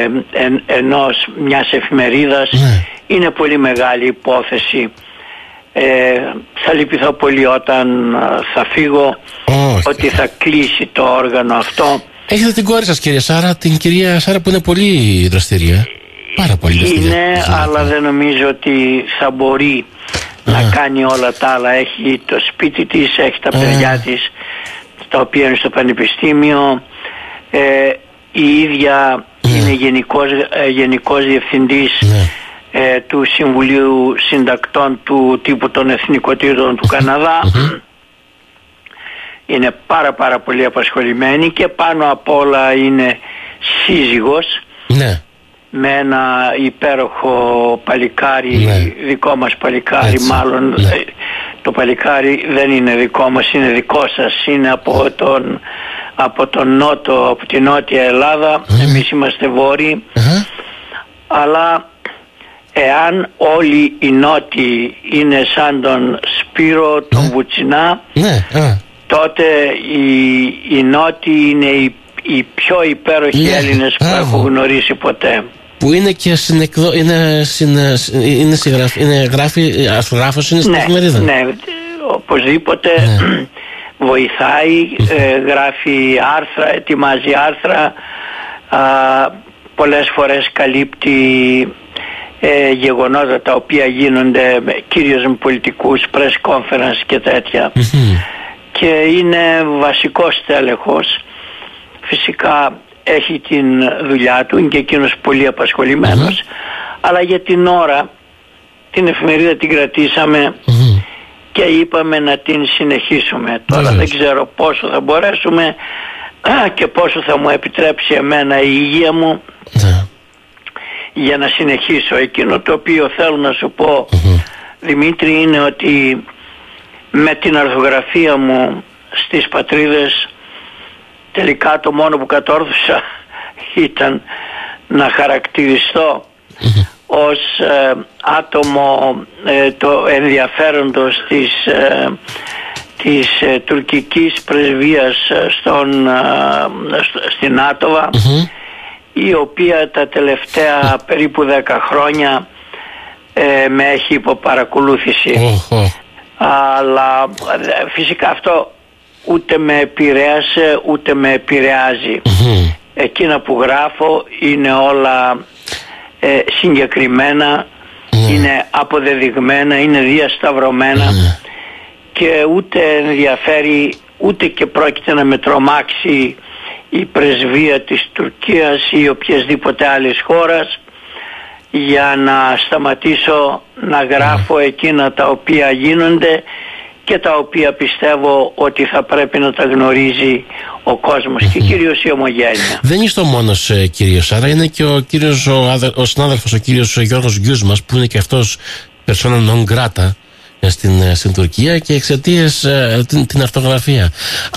μιας εφημερίδας είναι πολύ μεγάλη υπόθεση. Θα λυπηθώ πολύ όταν θα φύγω, ότι θα κλείσει το όργανο αυτό. Έχετε την κόρη σας, κυρία Σάρα, την κυρία Σάρα, που είναι πολύ δραστηρία. Πάρα πολύ δραστηρία. Είναι, αλλά δεν νομίζω ότι θα μπορεί να κάνει όλα τα άλλα. Έχει το σπίτι της, έχει τα παιδιά της, τα οποία είναι στο πανεπιστήμιο. Η ίδια είναι γενικός διευθυντής του Συμβουλίου Συντακτών του τύπου των Εθνικοτήτων του Καναδά. Είναι πάρα πολύ απασχολημένη και πάνω απ' όλα είναι σύζυγος με ένα υπέροχο παλικάρι, δικό μας παλικάρι. Έτσι, μάλλον το παλικάρι δεν είναι δικό μας, είναι δικό σας, είναι από τον νότο, από την νότια Ελλάδα. Εμείς είμαστε βόρειοι, αλλά εάν όλοι οι νότιοι είναι σαν τον Σπύρο, τον Βουτσινά, τότε οι νότιοι είναι οι πιο υπέροχοι Έλληνες που έχω γνωρίσει ποτέ. Που είναι και αρθρογράφος, είναι στην εφημερίδα. Ναι, οπωσδήποτε βοηθάει, γράφει άρθρα, ετοιμάζει άρθρα, πολλές φορές καλύπτει γεγονότα τα οποία γίνονται κυρίως με πολιτικούς, press conference και τέτοια. Και είναι βασικός τέλεχος. Φυσικά έχει την δουλειά του, είναι και εκείνος πολύ απασχολημένος, αλλά για την ώρα την εφημερίδα την κρατήσαμε και είπαμε να την συνεχίσουμε. Τώρα δεν ξέρω πόσο θα μπορέσουμε και πόσο θα μου επιτρέψει εμένα η υγεία μου για να συνεχίσω. Εκείνο το οποίο θέλω να σου πω, Δημήτρη, είναι ότι με την αρθογραφία μου στις Πατρίδες τελικά το μόνο που κατόρθωσα ήταν να χαρακτηριστώ ως άτομο το ενδιαφέροντος της τουρκικής πρεσβείας στην Άτοβα, η οποία τα τελευταία περίπου 10 χρόνια με έχει υποπαρακολούθηση. Αλλά φυσικά αυτό ούτε με επηρέασε ούτε με επηρεάζει. Εκείνα που γράφω είναι όλα συγκεκριμένα, είναι αποδεδειγμένα, είναι διασταυρωμένα και ούτε ενδιαφέρει ούτε και πρόκειται να με τρομάξει η πρεσβεία της Τουρκίας ή οποιασδήποτε άλλης χώρας για να σταματήσω να γράφω εκείνα τα οποία γίνονται και τα οποία πιστεύω ότι θα πρέπει να τα γνωρίζει ο κόσμος και κυρίως η ομογένεια. Δεν είστε ο μόνος, κύριο Σάρα, είναι και ο συνάδελφος ο κύριος Γιώργος Γκιούσμας, που είναι και αυτός persona non grata στην Τουρκία και εξαιτίας την αρθογραφία.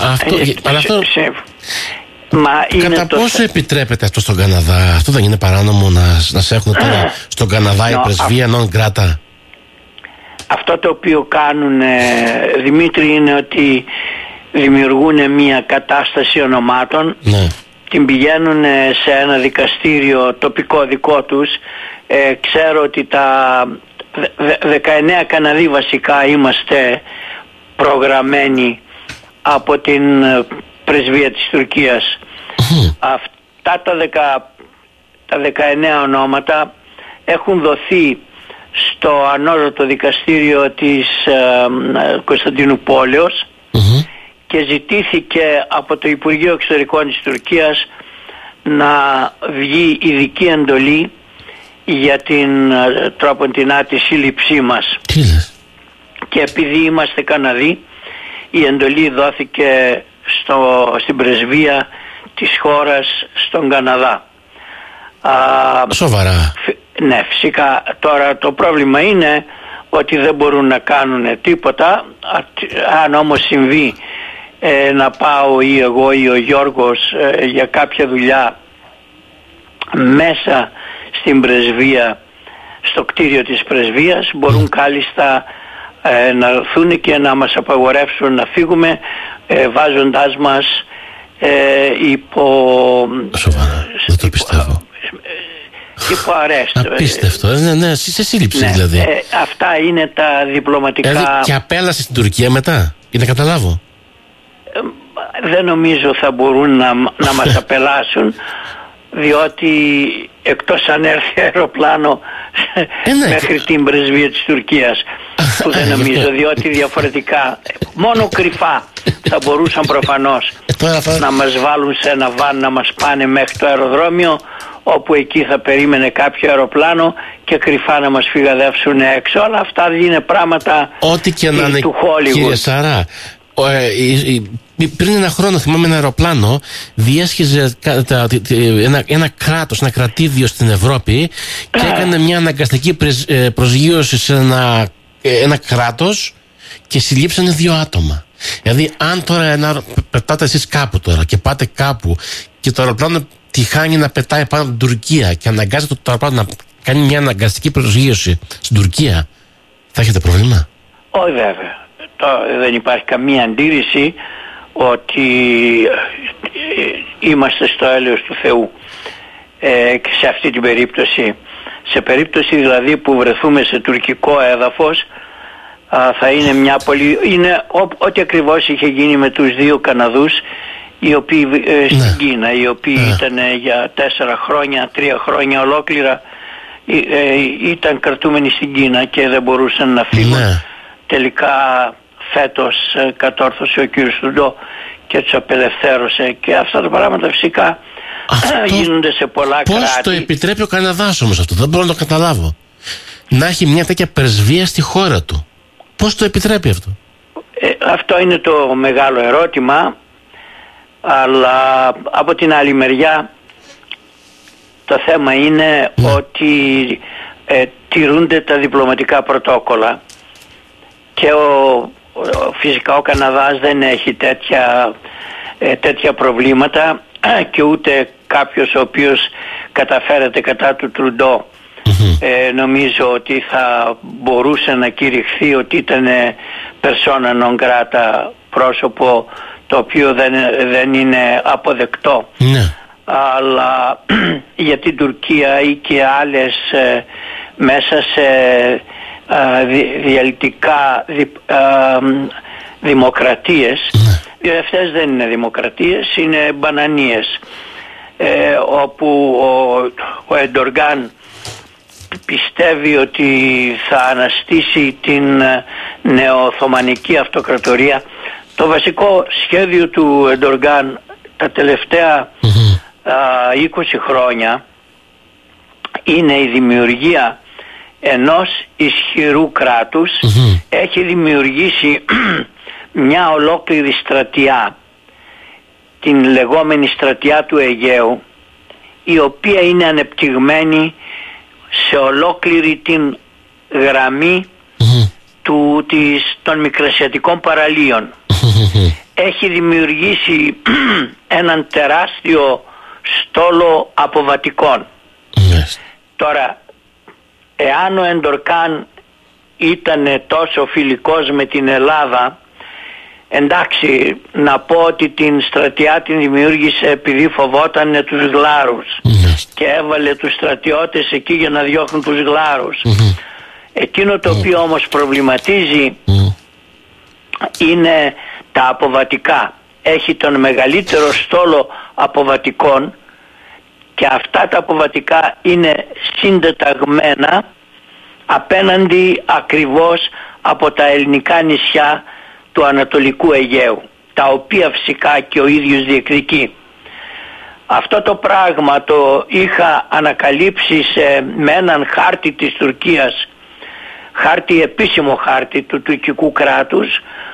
Κατά πόσο επιτρέπεται αυτό στον Καναδά? Αυτό δεν είναι παράνομο να σε έχουν τώρα στον Καναδά η πρεσβεία non grata? Αυτό το οποίο κάνουν, Δημήτρη, είναι ότι δημιουργούν μια κατάσταση ονομάτων, την πηγαίνουν σε ένα δικαστήριο τοπικό δικό τους. Ξέρω ότι τα 19 Καναδοί βασικά είμαστε προγραμμένοι από την πρεσβεία της Τουρκίας. Αυτά τα 19 ονόματα έχουν δοθεί στο ανώτατο δικαστήριο της Κωνσταντινουπόλεως και ζητήθηκε από το Υπουργείο Εξωτερικών της Τουρκίας να βγει ειδική εντολή για την τρόποντινά τη σύλληψή μας. Και επειδή είμαστε Καναδοί, η εντολή δόθηκε στην πρεσβεία της χώρας στον Καναδά. Σοβαρά? Ναι, φυσικά. Τώρα το πρόβλημα είναι ότι δεν μπορούν να κάνουν τίποτα. Αν όμως συμβεί να πάω ή εγώ ή ο Γιώργος για κάποια δουλειά μέσα στην πρεσβεία, στο κτίριο της πρεσβείας, μπορούν κάλλιστα να έρθουν και να μας απαγορεύσουν να φύγουμε, βάζοντάς μας Σοβαρά, δεν το πιστεύω. υπό αρέστο. Απίστευτο, ναι, σε σύλληψη δηλαδή. Αυτά είναι τα διπλωματικά. Δηλαδή και απέλασε στην Τουρκία μετά, για να καταλάβω. Δεν νομίζω θα μπορούν να μας απελάσουν, διότι εκτός αν έρθει αεροπλάνο μέχρι την πρεσβεία της Τουρκίας, που δεν νομίζω, διότι διαφορετικά μόνο κρυφά θα μπορούσαν προφανώς να μας βάλουν σε ένα βαν, να μας πάνε μέχρι το αεροδρόμιο, όπου εκεί θα περίμενε κάποιο αεροπλάνο και κρυφά να μας φυγαδεύσουν έξω. Αλλά αυτά είναι πράγματα ό,τι και να είναι, του Hollywood. Κύριε Σαρά, πριν ένα χρόνο θυμάμαι ένα αεροπλάνο διέσχιζε ένα κράτος, ένα κρατήδιο στην Ευρώπη και έκανε μια αναγκαστική προσγείωση σε ένα κράτος και συλλήψανε 2 άτομα. Δηλαδή αν τώρα πετάτε εσείς κάπου τώρα και πάτε κάπου και το αεροπλάνο τυχάνει να πετάει πάνω από την Τουρκία και αναγκάζεται το αεροπλάνο να κάνει μια αναγκαστική προσγείωση στην Τουρκία, θα έχετε πρόβλημα? Όχι, βέβαια. Δεν υπάρχει καμία αντίρρηση ότι είμαστε στο έλεος του Θεού σε αυτή την περίπτωση. Σε περίπτωση δηλαδή που βρεθούμε σε τουρκικό έδαφος, θα είναι μια είναι ό,τι ακριβώς είχε γίνει με τους 2 Καναδούς οι οποίοι στην Κίνα, οι οποίοι ήταν για 4 χρόνια, 3 χρόνια ολόκληρα ήταν κρατούμενοι στην Κίνα και δεν μπορούσαν να φύγουν. Τελικά φέτος κατόρθωσε ο κύριος Τρουντό και τους απελευθέρωσε, και αυτά τα πράγματα φυσικά γίνονται σε πολλά κράτη. Πώς το επιτρέπει ο Καναδάς όμως αυτό? Δεν μπορώ να το καταλάβω. Να έχει μια τέτοια πρεσβεία στη χώρα του. Πώς το επιτρέπει αυτό? Αυτό είναι το μεγάλο ερώτημα. Αλλά από την άλλη μεριά το θέμα είναι ότι τηρούνται τα διπλωματικά πρωτόκολλα και φυσικά ο Καναδάς δεν έχει τέτοια προβλήματα και ούτε κάποιος ο οποίος καταφέρεται κατά του Τρουντό νομίζω ότι θα μπορούσε να κηρυχθεί ότι ήταν persona non grata, πρόσωπο το οποίο δεν είναι αποδεκτό. Αλλά για την Τουρκία ή και άλλες μέσα σε διαλυτικά δημοκρατίες, αυτές δεν είναι δημοκρατίες, είναι μπανανίες, όπου ο Ερντογάν πιστεύει ότι θα αναστήσει την νεοοθωμανική αυτοκρατορία. Το βασικό σχέδιο του Ερντογάν τα τελευταία 20 χρόνια είναι η δημιουργία ενός ισχυρού κράτους. Έχει δημιουργήσει μια ολόκληρη στρατιά, την λεγόμενη στρατιά του Αιγαίου, η οποία είναι ανεπτυγμένη σε ολόκληρη την γραμμή των μικρασιατικών παραλίων. Έχει δημιουργήσει έναν τεράστιο στόλο αποβατικών. Τώρα, εάν ο Ερντογάν ήταν τόσο φιλικός με την Ελλάδα, εντάξει, να πω ότι την στρατιά την δημιούργησε επειδή φοβόταν τους γλάρους και έβαλε τους στρατιώτες εκεί για να διώχνουν τους γλάρους. Εκείνο το οποίο όμως προβληματίζει είναι τα αποβατικά. Έχει τον μεγαλύτερο στόλο αποβατικών και αυτά τα αποβατικά είναι συντεταγμένα απέναντι ακριβώς από τα ελληνικά νησιά του Ανατολικού Αιγαίου, τα οποία φυσικά και ο ίδιος διεκδικεί. Αυτό το πράγμα το είχα ανακαλύψει με έναν χάρτη της Τουρκίας, επίσημο χάρτη του τουρκικού κράτους,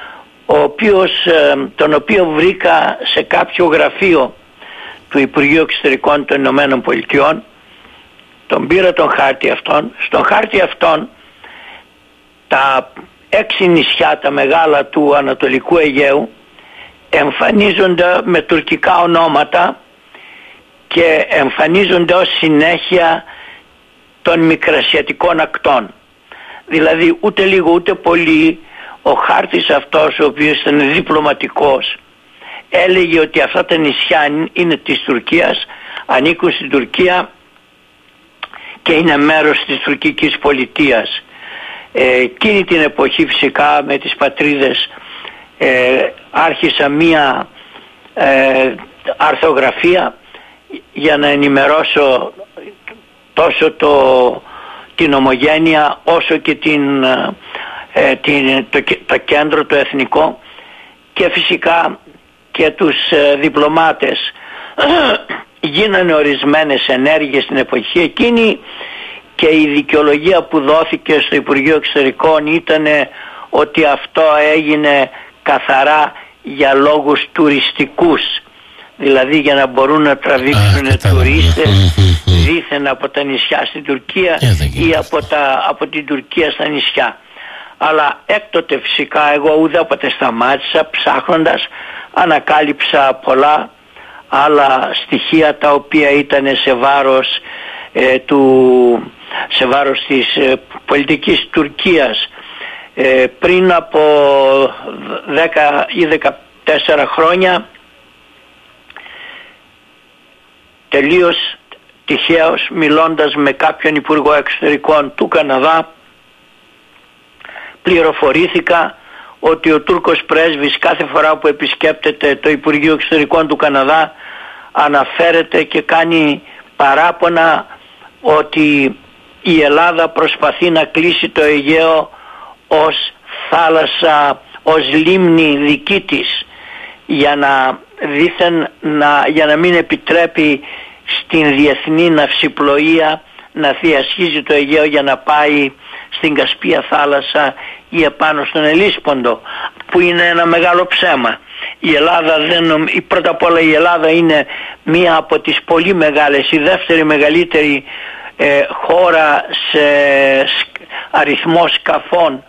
τον οποίο βρήκα σε κάποιο γραφείο του Υπουργείου Εξωτερικών των Ηνωμένων Πολιτειών. Τον πήρα τον χάρτη αυτόν. Στον χάρτη αυτόν τα 6 νησιά τα μεγάλα του Ανατολικού Αιγαίου εμφανίζονται με τουρκικά ονόματα και εμφανίζονται ως συνέχεια των μικρασιατικών ακτών. Δηλαδή ούτε λίγο ούτε πολύ ο χάρτης αυτός, ο οποίος ήταν διπλωματικός, έλεγε ότι αυτά τα νησιά είναι της Τουρκίας, ανήκουν στην Τουρκία και είναι μέρος της τουρκικής πολιτείας. Εκείνη την εποχή φυσικά με τις πατρίδες άρχισα μία αρθογραφία για να ενημερώσω τόσο την Ομογένεια όσο και το κέντρο, το εθνικό, και φυσικά και τους διπλωμάτες. Γίνανε ορισμένες ενέργειες στην εποχή εκείνη και η δικαιολογία που δόθηκε στο Υπουργείο Εξωτερικών ήταν ότι αυτό έγινε καθαρά για λόγους τουριστικούς, δηλαδή για να μπορούν να τραβήξουν τουρίστες δήθεν από τα νησιά στην Τουρκία ή από την Τουρκία στα νησιά. Αλλά έκτοτε φυσικά εγώ ουδέποτε σταμάτησα, ψάχνοντας ανακάλυψα πολλά άλλα στοιχεία τα οποία ήταν σε βάρος της πολιτικής Τουρκίας. Πριν από 10 ή 14 χρόνια, τελείως τυχαίως, μιλώντας με κάποιον υπουργό εξωτερικών του Καναδά, πληροφορήθηκα ότι ο Τούρκος πρέσβης κάθε φορά που επισκέπτεται το Υπουργείο Εξωτερικών του Καναδά αναφέρεται και κάνει παράπονα ότι η Ελλάδα προσπαθεί να κλείσει το Αιγαίο ως θάλασσα, ως λίμνη δική της, για να μην επιτρέπει στην διεθνή ναυσιπλοεία να θειασχίζει το Αιγαίο για να πάει στην Κασπία θάλασσα ή επάνω στον Ελίσποντο, που είναι ένα μεγάλο ψέμα. Η Ελλάδα πρώτα απ' όλα η Ελλάδα είναι μία από τις πολύ μεγάλες, η δεύτερη μεγαλύτερη χώρα σε αριθμό σκαφών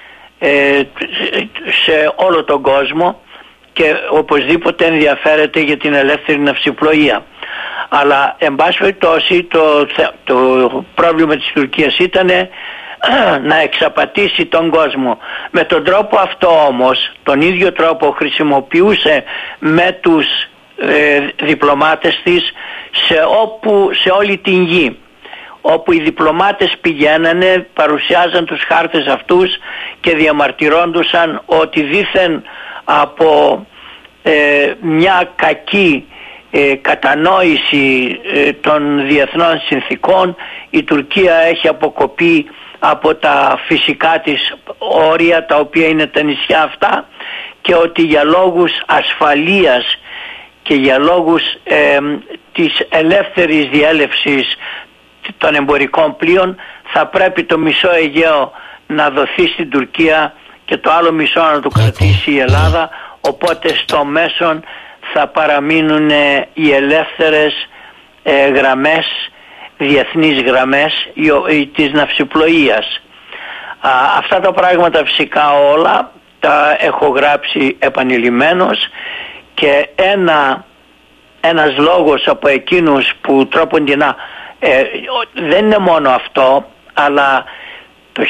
σε όλο τον κόσμο και οπωσδήποτε ενδιαφέρεται για την ελεύθερη ναυσιπλοεία. Αλλά εν πάση περιπτώσει το πρόβλημα της Τουρκίας ήταν να εξαπατήσει τον κόσμο. Με τον τρόπο αυτό όμως, τον ίδιο τρόπο χρησιμοποιούσε με τους διπλωμάτες της σε όλη την γη. Όπου οι διπλωμάτες πηγαίνανε, παρουσιάζαν τους χάρτες αυτούς και διαμαρτυρόντουσαν ότι δήθεν από μια κακή κατανόηση των διεθνών συνθήκων η Τουρκία έχει αποκοπεί από τα φυσικά της όρια, τα οποία είναι τα νησιά αυτά, και ότι για λόγους ασφαλείας και για λόγους της ελεύθερης διέλευσης των εμπορικών πλοίων θα πρέπει το μισό Αιγαίο να δοθεί στην Τουρκία και το άλλο μισό να το κρατήσει η Ελλάδα, οπότε στο μέσον θα παραμείνουν οι ελεύθερες γραμμές, διεθνείς γραμμές της ναυσιπλοείας. Αυτά τα πράγματα φυσικά όλα τα έχω γράψει επανειλημμένως και ένας λόγος από εκείνους που τρόποντινά δεν είναι μόνο αυτό, αλλά το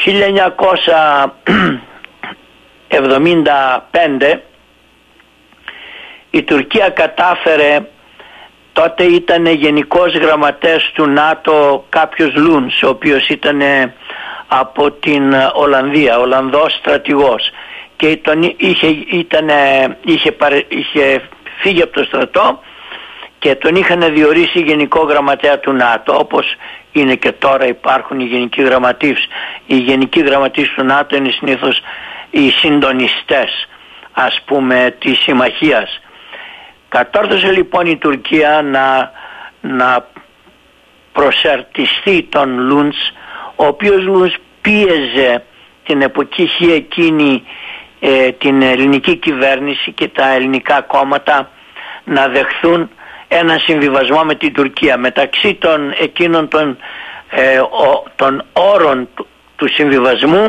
1975 η Τουρκία κατάφερε, τότε ήταν γενικός γραμματέας του ΝΑΤΟ κάποιος Λούνς, ο οποίος ήταν από την Ολλανδία, Ολλανδός στρατηγός, και είχε φύγει από το στρατό και τον είχαν διορίσει γενικό γραμματέα του ΝΑΤΟ, όπως είναι και τώρα υπάρχουν οι γενικοί γραμματείς. Οι γενικοί γραμματείς του ΝΑΤΟ είναι συνήθως οι συντονιστές, ας πούμε, της συμμαχίας. Κατόρθωσε λοιπόν η Τουρκία να προσαρτιστεί τον Λούντς, ο οποίος Λούντς πίεζε την εποχή εκείνη την ελληνική κυβέρνηση και τα ελληνικά κόμματα να δεχθούν ένα συμβιβασμό με την Τουρκία. Μεταξύ των εκείνων των όρων του συμβιβασμού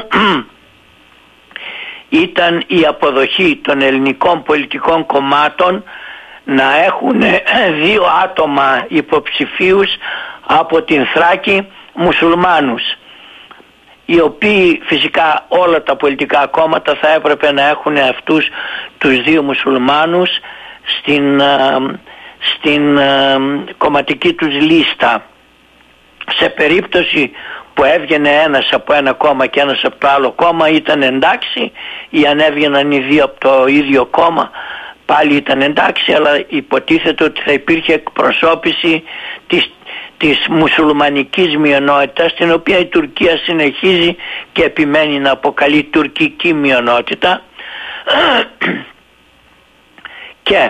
ήταν η αποδοχή των ελληνικών πολιτικών κομμάτων να έχουν 2 άτομα υποψηφίους από την Θράκη, μουσουλμάνους, οι οποίοι φυσικά όλα τα πολιτικά κόμματα θα έπρεπε να έχουν αυτούς τους 2 μουσουλμάνους στην κομματική τους λίστα. σε περίπτωση που έβγαινε ένας από ένα κόμμα και ένας από το άλλο κόμμα ήταν εντάξει, ή αν έβγαιναν οι δύο από το ίδιο κόμμα πάλι ήταν εντάξει, αλλά υποτίθεται ότι θα υπήρχε εκπροσώπηση της μουσουλμανικής μειονότητας, την οποία η Τουρκία συνεχίζει και επιμένει να αποκαλεί τουρκική μειονότητα. Και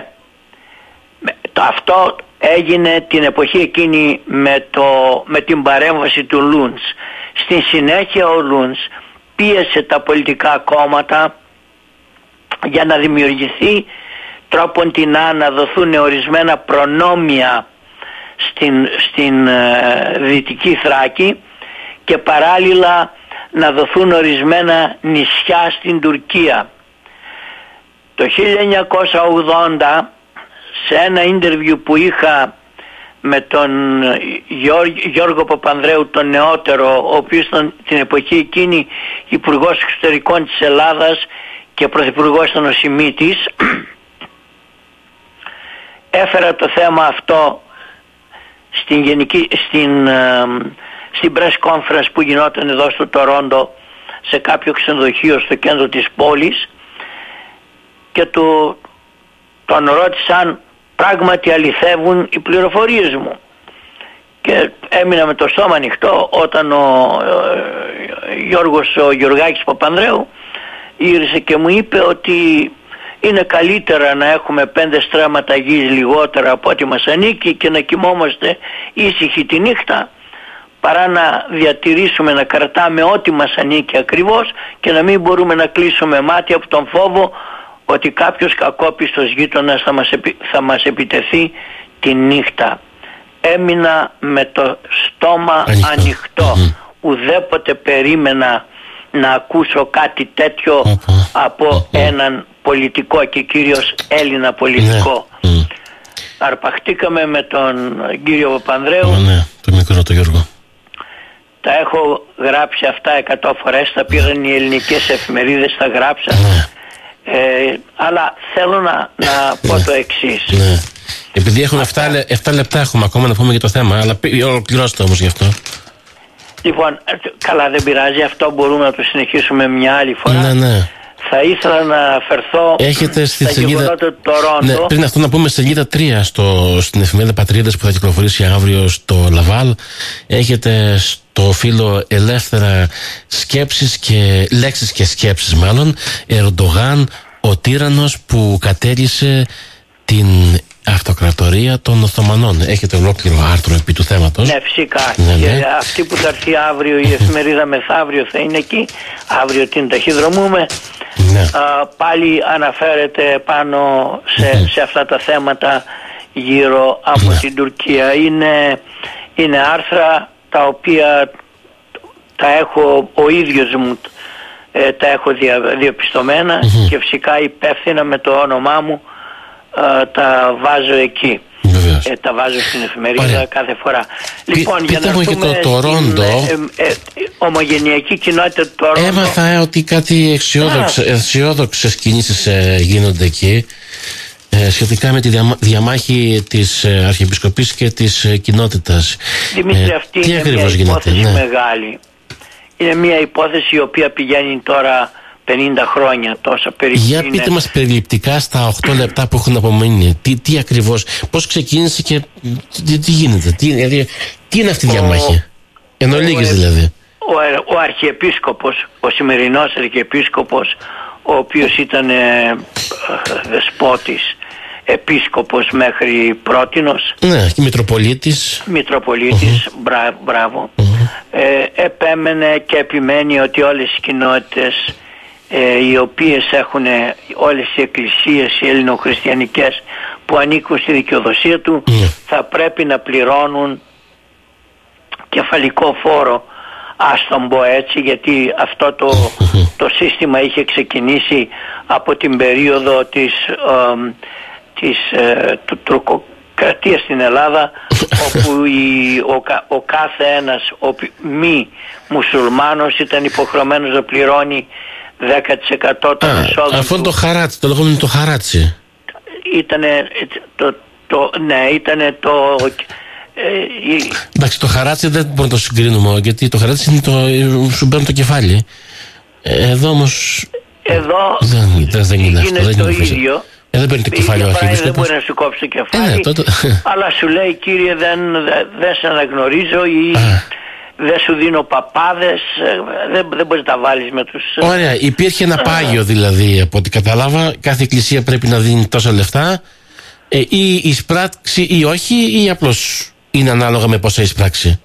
αυτό έγινε την εποχή εκείνη με την παρέμβαση του Λούντς. Στη συνέχεια ο Λούντς πίεσε τα πολιτικά κόμματα για να δημιουργηθεί τρόποντινά να δοθούν ορισμένα προνόμια στην Δυτική Θράκη και παράλληλα να δοθούν ορισμένα νησιά στην Τουρκία. Το 1980, σε ένα ίντερβιου που είχα με τον Γιώργο Παπανδρέου τον νεότερο, ο οποίος ήταν την εποχή εκείνη υπουργός εξωτερικών της Ελλάδας και πρωθυπουργός ήταν ο Σιμίτης, έφερα το θέμα αυτό στην press conference που γινόταν εδώ στο Τορόντο, σε κάποιο ξενοδοχείο στο κέντρο της πόλης, και τον ρώτησαν πράγματι αληθεύουν οι πληροφορίες μου, και έμεινα με το στόμα ανοιχτό όταν ο Γιωργάκης Παπανδρέου γύρισε και μου είπε ότι είναι καλύτερα να έχουμε 5 στρέμματα γης λιγότερα από ό,τι μας ανήκει και να κοιμόμαστε ήσυχοι τη νύχτα, παρά να διατηρήσουμε, να κρατάμε ό,τι μας ανήκει ακριβώς και να μην μπορούμε να κλείσουμε μάτια από τον φόβο ότι κάποιος κακόπιστος γείτονας θα μας επιτεθεί τη νύχτα. Έμεινα με το στόμα ανοιχτό. Ουδέποτε περίμενα να ακούσω κάτι τέτοιο από έναν πολιτικό και κυρίως Έλληνα πολιτικό. Αρπαχτήκαμε με τον κύριο Παπανδρέου. Το μικρό το Γιώργο. Τα έχω γράψει αυτά 100 φορές, τα πήραν οι ελληνικές εφημερίδες, τα γράψαν. Αλλά θέλω να πω το εξής. Επειδή έχουν 7 λεπτά έχουμε ακόμα να πούμε για το θέμα, αλλά ολοκληρώστε όμως γι' αυτό. Λοιπόν, καλά, δεν πειράζει, αυτό μπορούμε να το συνεχίσουμε μια άλλη φορά. Ναι. Θα ήθελα να αφαιρθώ στα γεγονότα του Τορόντο. Ναι, πριν αυτό να πούμε σελίδα 3 στην εφημερίδα Πατρίδες που θα κυκλοφορήσει αύριο στο Λαβάλ. Έχετε στο φύλλο ελεύθερα λέξεις και σκέψεις μάλλον. Ερντογάν, ο τύραννος που κατέλησε την αυτοκρατορία των Οθωμανών. Έχετε ολόκληρο άρθρο επί του θέματος. Ναι, φυσικά. Και αυτή που θα έρθει αύριο, η εφημερίδα μεθαύριο θα είναι εκεί. Αύριο την ταχυδρομούμε. Πάλι αναφέρεται πάνω σε αυτά τα θέματα γύρω από την Τουρκία. Είναι άρθρα τα οποία τα έχω ο ίδιος μου τα έχω διαπιστωμένα και φυσικά υπεύθυνα με το όνομά μου τα βάζω εκεί. Τα βάζω στην εφημερίδα κάθε φορά. Λοιπόν, για να έρθουμε και το Τορόντο, ομογενειακή κοινότητα του Τορόντο. Έμαθα ότι κάτι αισιόδοξες κινήσεις γίνονται εκεί σχετικά με τη διαμάχη της Αρχιεπισκοπής και της κοινότητας. Δημήτρη, αυτή είναι μια υπόθεση μεγάλη. Είναι μια υπόθεση η οποία πηγαίνει τώρα 50 χρόνια τόσα περίπου. Για πείτε μας περιληπτικά στα 8 λεπτά που έχουν απομείνει. Τι ακριβώς, πώς ξεκίνησε και τι γίνεται, τι είναι αυτή η διαμάχη, εν ολίγης δηλαδή. Ο Αρχιεπίσκοπος, ο σημερινός Αρχιεπίσκοπος, ο οποίος ήταν δεσπότης, επίσκοπος μέχρι πρότινος. Ναι, και Μητροπολίτης. Μπράβο. Επέμενε και επιμένει ότι όλες οι κοινότητες οι οποίες έχουν, όλες οι εκκλησίες οι ελληνοχριστιανικές που ανήκουν στη δικαιοδοσία του θα πρέπει να πληρώνουν κεφαλικό φόρο, ας τον πω έτσι, γιατί αυτό το σύστημα είχε ξεκινήσει από την περίοδο της τουρκοκρατίας στην Ελλάδα, όπου ο κάθε ένας μη μουσουλμάνος ήταν υποχρεωμένος να πληρώνει 10% των εσόδων. Αυτό είναι το χαράτσι, το λεγόμενο το χαράτσι. Ήτανε Εντάξει, το χαράτσι δεν μπορούμε να το συγκρίνουμε, γιατί το χαράτσι είναι σου μπαίνει το κεφάλι. Εδώ όμως δεν είναι αυτό. Είναι το ίδιο. Δεν παίρνει το κεφάλι ο Αρχιεπίσκοπος. Δεν μπορεί να σου κόψει το κεφάλι, αλλά σου λέει, κύριε, δεν σε αναγνωρίζω ή δεν σου δίνω παπάδες, δεν μπορείς να τα βάλεις με τους... Ωραία, υπήρχε ένα πάγιο δηλαδή, από ό,τι κατάλαβα, κάθε εκκλησία πρέπει να δίνει τόσα λεφτά, ή εισπράξη ή όχι, ή απλώς είναι ανάλογα με πόσα εισπράξη.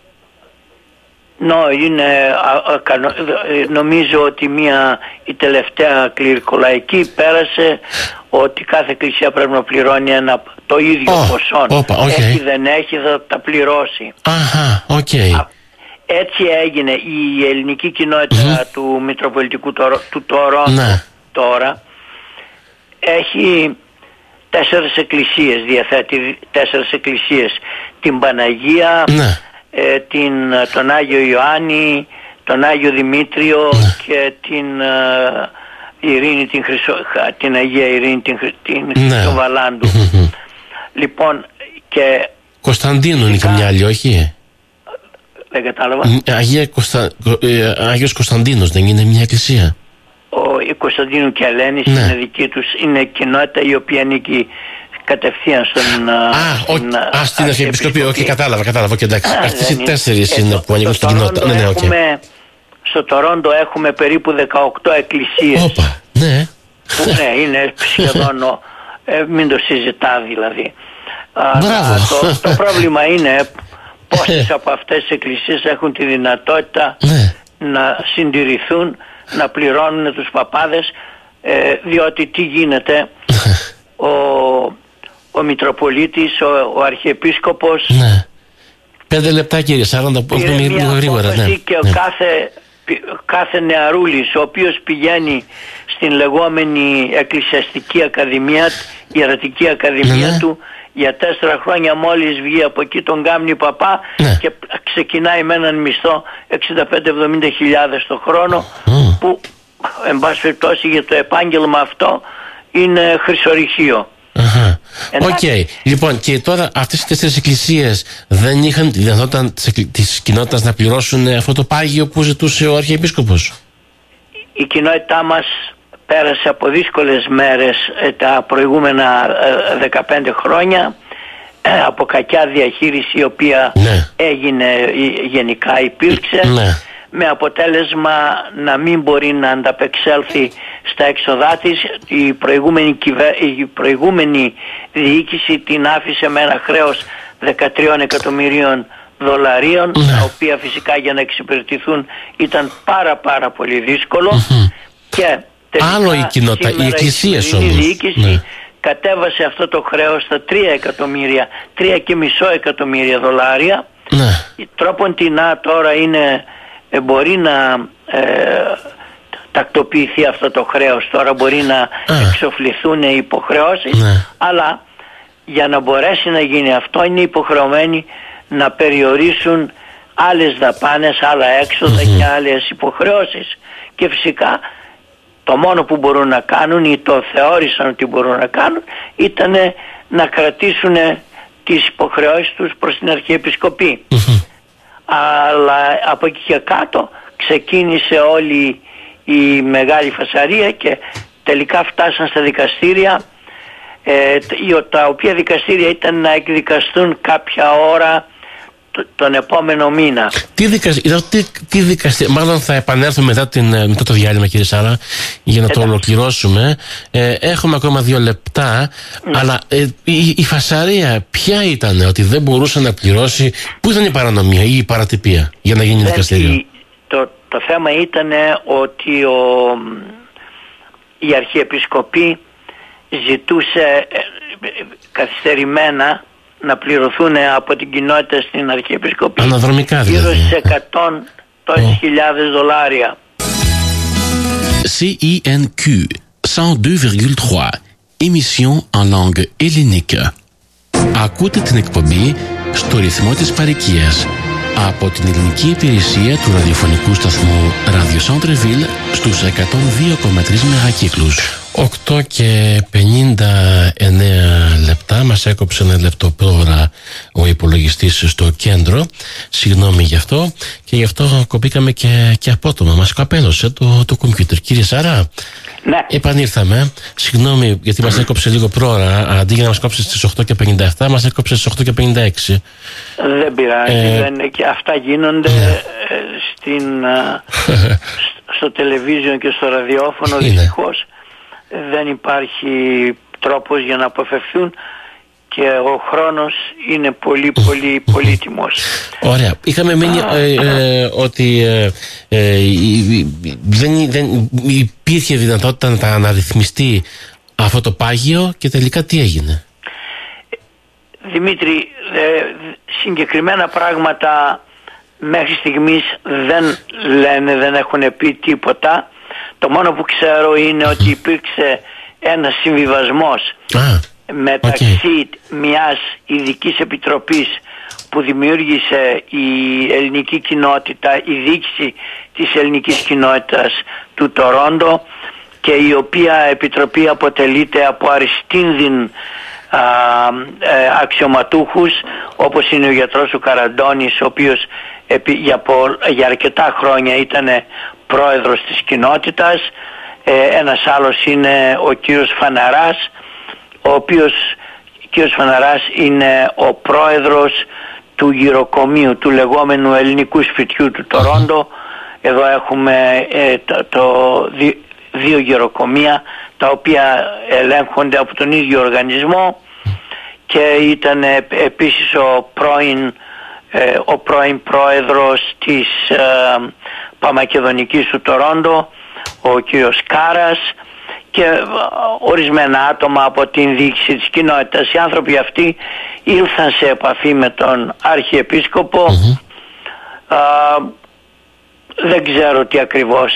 Νομίζω ότι η τελευταία κληρικολαϊκή πέρασε ότι κάθε εκκλησία πρέπει να πληρώνει το ίδιο ποσό. Έχει δεν έχει θα τα πληρώσει. Αχα, οκ. Έτσι έγινε. Η ελληνική κοινότητα του Μητροπολιτικού του Τορόντο τώρα έχει 4 εκκλησίες, διαθέτει 4 εκκλησίες. Την Παναγία, τον Άγιο Ιωάννη, τον Άγιο Δημήτριο και την Ειρήνη, την Αγία Ειρήνη, την Χρυσοβαλάντου. Λοιπόν, και Κωνσταντίνου είναι και μια άλλη, όχι? Δεν κατάλαβα. Άγιος Κωνσταντίνος δεν είναι μια εκκλησία? Η Κωνσταντίνου και Ελένης είναι δική τους, είναι κοινότητα η οποία ανήκει κατευθείαν στην Αρχιεπισκοπή. Όχι, κατάλαβα. Και εντάξει, αυτές οι 4 είναι που ανήκουν στην κοινότητα. Στο Τορόντο έχουμε περίπου 18 εκκλησίες. Όπα, ναι. Είναι σχεδόν, μην το συζητά δηλαδή. Το πρόβλημα είναι πόσες από αυτές τις εκκλησίες έχουν τη δυνατότητα να συντηρηθούν, να πληρώνουν τους παπάδες, διότι τι γίνεται, ο Μητροπολίτης, ο Αρχιεπίσκοπος 5 λεπτά κύριε, 40 που έχουμε λίγο γρήγορα. Και κάθε νεαρούλης ο οποίος πηγαίνει στην λεγόμενη εκκλησιαστική ακαδημία, ιερατική ακαδημία του, για 4 χρόνια μόλις βγει από εκεί τον κάμνει παπά και ξεκινάει με έναν μισθό 65-70 χιλιάδες το χρόνο, που εν πάση περιπτώσει για το επάγγελμα αυτό είναι χρυσορυχείο. Οκ. Λοιπόν, και τώρα αυτές οι 4 εκκλησίες δεν είχαν τη δυνατότητα της κοινότητας να πληρώσουν αυτό το πάγιο που ζητούσε ο Αρχιεπίσκοπος? Η κοινότητά μας πέρασε από δύσκολες μέρες τα προηγούμενα 15 χρόνια, από κακιά διαχείριση η οποία έγινε, γενικά υπήρξε, με αποτέλεσμα να μην μπορεί να ανταπεξέλθει στα έξοδά της. Η προηγούμενη διοίκηση την άφησε με ένα χρέος 13 εκατομμυρίων δολαρίων, τα οποία φυσικά για να εξυπηρετηθούν ήταν πάρα πολύ δύσκολο. Και άλλο η κοινότητα, οι εκκλησίες όμως. Η διοίκηση κατέβασε αυτό το χρέος στα 3,5 εκατομμύρια δολάρια. Τρόποντινά τώρα μπορεί να τακτοποιηθεί αυτό το χρέος, τώρα μπορεί να εξοφληθούν οι υποχρεώσεις, αλλά για να μπορέσει να γίνει αυτό είναι υποχρεωμένοι να περιορίσουν άλλες δαπάνες, άλλα έξοδα και άλλες υποχρεώσεις. Και φυσικά το μόνο που μπορούν να κάνουν, ή το θεώρησαν ότι μπορούν να κάνουν, ήταν να κρατήσουν τις υποχρεώσεις τους προς την Αρχιεπισκοπή. Αλλά από εκεί και κάτω ξεκίνησε όλη η μεγάλη φασαρία και τελικά φτάσαν στα δικαστήρια, τα οποία δικαστήρια ήταν να εκδικαστούν κάποια ώρα τον επόμενο μήνα. Τι δικαστήρια, μάλλον θα επανέλθουμε μετά το διάλειμμα, κύριε Σάρα, για να το ολοκληρώσουμε. Έχουμε ακόμα 2 λεπτά, αλλά η φασαρία ποια ήταν, ότι δεν μπορούσε να πληρώσει? Πού ήταν η παρανομία ή η παρατυπία για να γίνει δικαστήριο? Το θέμα ήταν ότι η Αρχιεπισκοπή ζητούσε καθυστερημένα να πληρωθούν από την κοινότητα στην Αρχιεπισκοπή αναδρομικά, δηλαδή γύρω στις 100.000 δολάρια. CINQ 102,3 émission en langue hellénique. Ακούτε την εκπομπή στο ρυθμό της παροικίας από την ελληνική υπηρεσία του ραδιοφωνικού σταθμού Radio Centre Ville στους 102,3 μεγακύκλους. 8 και 59 λεπτά. Μας έκοψε ένα λεπτό πρόωρα ο υπολογιστής στο κέντρο. Συγγνώμη γι' αυτό. Και γι' αυτό κοπήκαμε και απότομα. Μας καπέλωσε το κομπιούτερ. Κύριε Σάρα, ναι. Επανήρθαμε. Συγγνώμη γιατί μας έκοψε λίγο πρόωρα. Αντί για να μας κόψει στις 8 και 57, μας έκοψε στις 8 και 56. Δεν πειράζει. Και αυτά γίνονται στο τηλεβίζιο και στο ραδιόφωνο. Δυστυχώς δεν υπάρχει τρόπος για να αποφευθούν και ο χρόνος είναι πολύ πολύ πολύτιμος. Ωραία. Είχαμε μείνει ότι δεν υπήρχε δυνατότητα να αναρρυθμιστεί αυτό το πάγιο και τελικά τι έγινε? Δημήτρη, συγκεκριμένα πράγματα μέχρι στιγμής δεν λένε, δεν έχουν πει τίποτα. Το μόνο που ξέρω είναι ότι υπήρξε ένας συμβιβασμός μεταξύ μιας ειδικής επιτροπής που δημιούργησε η ελληνική κοινότητα, η διοίκηση της ελληνικής κοινότητας του Τορόντο, και η οποία επιτροπή αποτελείται από αριστίνδιν αξιωματούχους, όπως είναι ο γιατρός ο Καραντώνης, ο οποίος για αρκετά χρόνια ήταν πρόεδρος της κοινότητας. Ένας άλλος είναι ο κύριος Φαναράς, ο οποίος κύριος Φαναράς είναι ο πρόεδρος του γυροκομείου, του λεγόμενου ελληνικού σπιτιού του Τορόντο. Εδώ έχουμε δύο γυροκομεία τα οποία ελέγχονται από τον ίδιο οργανισμό, και ήταν επίσης ο πρώην πρόεδρος της Παμακεδονικής του Τορόντο, ο κύριος Κάρας, και ορισμένα άτομα από την διοίκηση της κοινότητας. Οι άνθρωποι αυτοί ήλθαν σε επαφή με τον Αρχιεπίσκοπο. Δεν ξέρω τι ακριβώς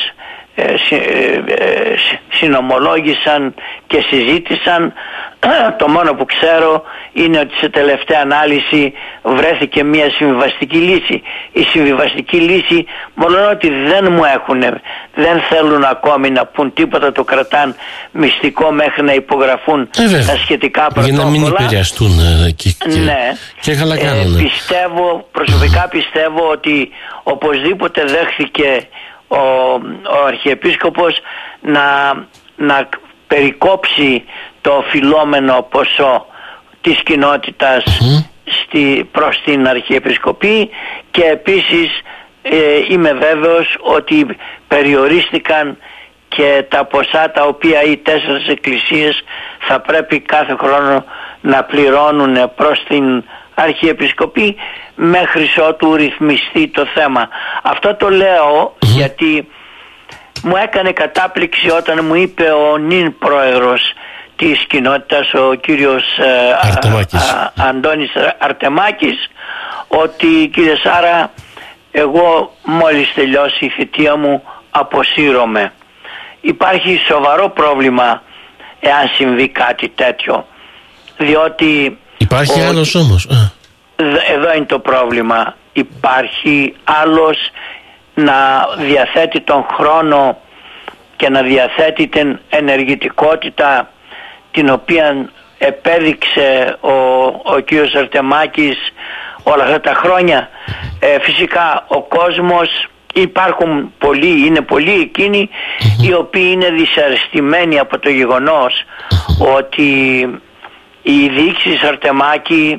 συνομολόγησαν και συζήτησαν. Το μόνο που ξέρω είναι ότι σε τελευταία ανάλυση βρέθηκε μια συμβιβαστική λύση. Η συμβιβαστική λύση, μόνο ότι δεν θέλουν ακόμη να πούν τίποτα, το κρατάν μυστικό μέχρι να υπογραφούν τα σχετικά πρωτόκολλα. Για να μην επηρεαστούν και καλά κάνουν. Προσωπικά πιστεύω ότι οπωσδήποτε δέχθηκε ο Αρχιεπίσκοπος να περικόψει το οφειλόμενο ποσό της κοινότητας προς την Αρχιεπισκοπή, και επίσης είμαι βέβαιος ότι περιορίστηκαν και τα ποσά τα οποία οι 4 εκκλησίες θα πρέπει κάθε χρόνο να πληρώνουν προς την Αρχιεπισκοπή μέχρι ότου ρυθμιστεί το θέμα. Αυτό το λέω γιατί μου έκανε κατάπληξη όταν μου είπε ο νυν πρόεδρος της κοινότητας, ο κύριος Αντώνης Αρτεμάκης, ότι κύριε Σάρα, εγώ μόλις τελειώσει η θητεία μου αποσύρωμαι. Υπάρχει σοβαρό πρόβλημα εάν συμβεί κάτι τέτοιο, διότι υπάρχει άλλος όμως. Εδώ είναι το πρόβλημα. Υπάρχει άλλος να διαθέτει τον χρόνο και να διαθέτει την ενεργητικότητα την οποία επέδειξε ο κύριος Αρτεμάκης όλα αυτά τα χρόνια. Φυσικά ο κόσμος, υπάρχουν πολλοί, είναι πολλοί εκείνοι οι οποίοι είναι δυσαρεστημένοι από το γεγονός ότι η διοίκηση Αρτεμάκη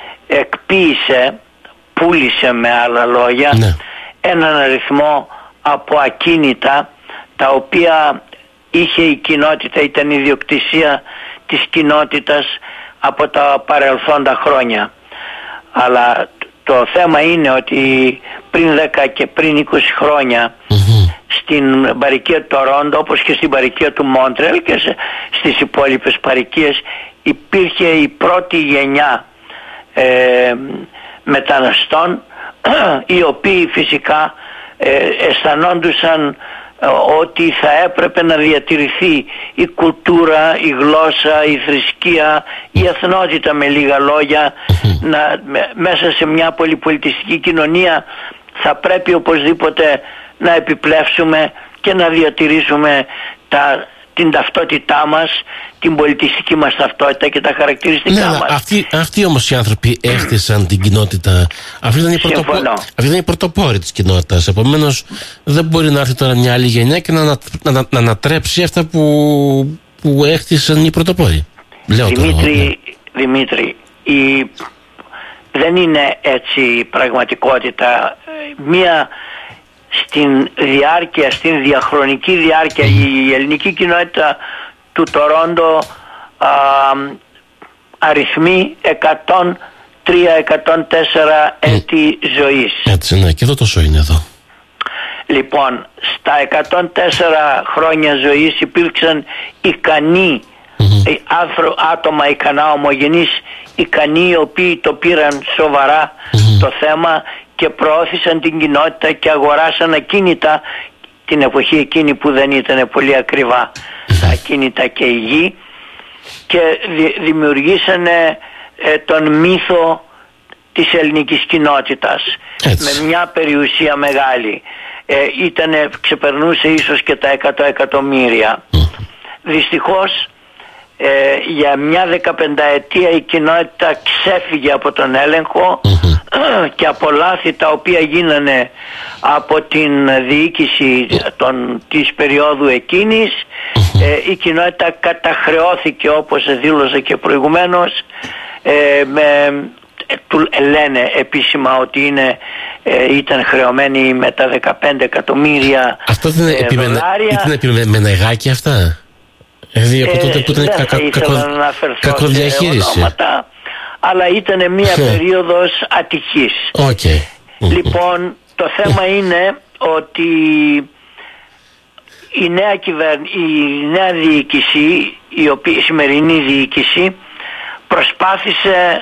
πούλησε με άλλα λόγια έναν αριθμό από ακίνητα τα οποία είχε η κοινότητα, ήταν ιδιοκτησία της κοινότητας από τα παρελθόντα χρόνια. Αλλά το θέμα είναι ότι πριν 10 και πριν 20 χρόνια στην παροικία του Τορόντο, όπως και στην παροικία του Μόντρελ και στις υπόλοιπες παροικίες, υπήρχε η πρώτη γενιά μεταναστών οι οποίοι φυσικά αισθανόντουσαν ότι θα έπρεπε να διατηρηθεί η κουλτούρα, η γλώσσα, η θρησκεία, η εθνότητα, με λίγα λόγια. Μέσα σε μια πολυπολιτιστική κοινωνία θα πρέπει οπωσδήποτε να επιπλεύσουμε και να διατηρήσουμε την ταυτότητά μας, την πολιτιστική μας ταυτότητα και τα χαρακτηριστικά μας. Αυτοί όμως οι άνθρωποι έχτισαν την κοινότητα. Αυτή ήταν η πρωτοπόρη της κοινότητας. Επομένως δεν μπορεί να έρθει τώρα μια άλλη γενιά και να ανατρέψει αυτά που έχτισαν οι πρωτοπόροι. Δημήτρη, δεν είναι έτσι η πραγματικότητα. Στην διαχρονική διάρκεια η ελληνική κοινότητα του Τορόντο αριθμεί 103-104 έτη ζωής. Έτσι, ναι, και εδώ τόσο είναι εδώ. Λοιπόν, στα 104 χρόνια ζωής υπήρξαν ικανοί άτομα, ικανά ομογενείς, ικανοί οι οποίοι το πήραν σοβαρά το θέμα και προώθησαν την κοινότητα και αγοράσαν ακίνητα την εποχή εκείνη που δεν ήταν πολύ ακριβά τα ακίνητα και η γη, και δημιουργήσανε τον μύθο της ελληνικής κοινότητας. Έτσι. Με μια περιουσία μεγάλη. Ξεπερνούσε ίσως και τα 100 εκατομμύρια. Δυστυχώς για μια 15ετία η κοινότητα ξέφυγε από τον έλεγχο και από λάθη τα οποία γίνανε από την διοίκηση της περίοδου εκείνης, η κοινότητα καταχρεώθηκε, όπως δήλωσα και προηγουμένως, λένε επίσημα ότι ήταν χρεωμένοι με τα 15 εκατομμύρια δολάρια. Ήταν επιμενεγάκι αυτά? Δηλαδή από τότε που ήταν κακοδιαχείριση. Αλλά ήταν μια περίοδος ατυχής. Λοιπόν, το θέμα είναι ότι η νέα διοίκηση, η σημερινή διοίκηση, προσπάθησε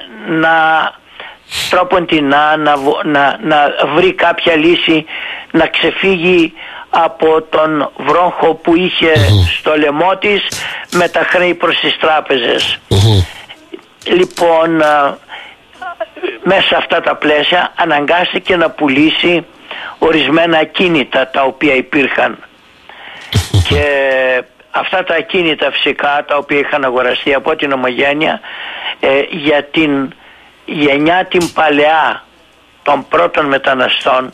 να βρει κάποια λύση, να ξεφύγει από τον βρόχο που είχε στο λαιμό της με τα χρέη προς τις τράπεζες. Λοιπόν, μέσα σε αυτά τα πλαίσια αναγκάστηκε να πουλήσει ορισμένα ακίνητα τα οποία υπήρχαν, και αυτά τα ακίνητα φυσικά τα οποία είχαν αγοραστεί από την ομογένεια για την γενιά την παλαιά των πρώτων μεταναστών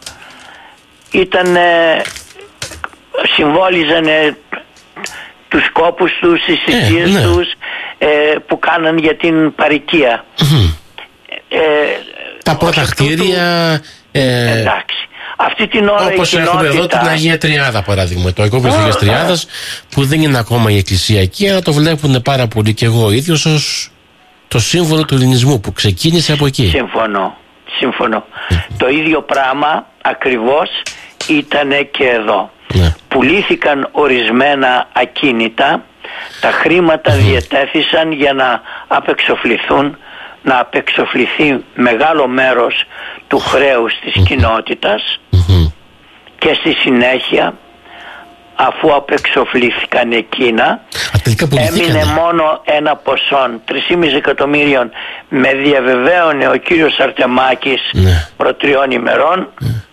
συμβόλιζαν τους κόπους τους, τις θυσίες τους που κάναν για την παροικία. Τα πρώτα κτίρια, εντάξει. Αυτή την ώρα όπως έχουμε εδώ την Αγία Τριάδα, παράδειγμα, το οικόπεδο της Αγίας Τριάδας, που δεν είναι ακόμα η εκκλησία εκεί, αλλά το βλέπουν πάρα πολύ, και εγώ ίδιος, ως το σύμβολο του ελληνισμού που ξεκίνησε από εκεί. Σύμφωνο. Το ίδιο πράγμα ακριβώς ήτανε και εδώ. Πουλήθηκαν ορισμένα ακίνητα, τα χρήματα διετέθησαν για να απεξοφληθεί μεγάλο μέρος του χρέους της κοινότητας, και στη συνέχεια, αφού απεξοφλήθηκαν εκείνα, έμεινε μόνο ένα ποσό 3,5 εκατομμύριων. Με διαβεβαίωνε ο κύριος Αρτεμάκης προ 3 ημερών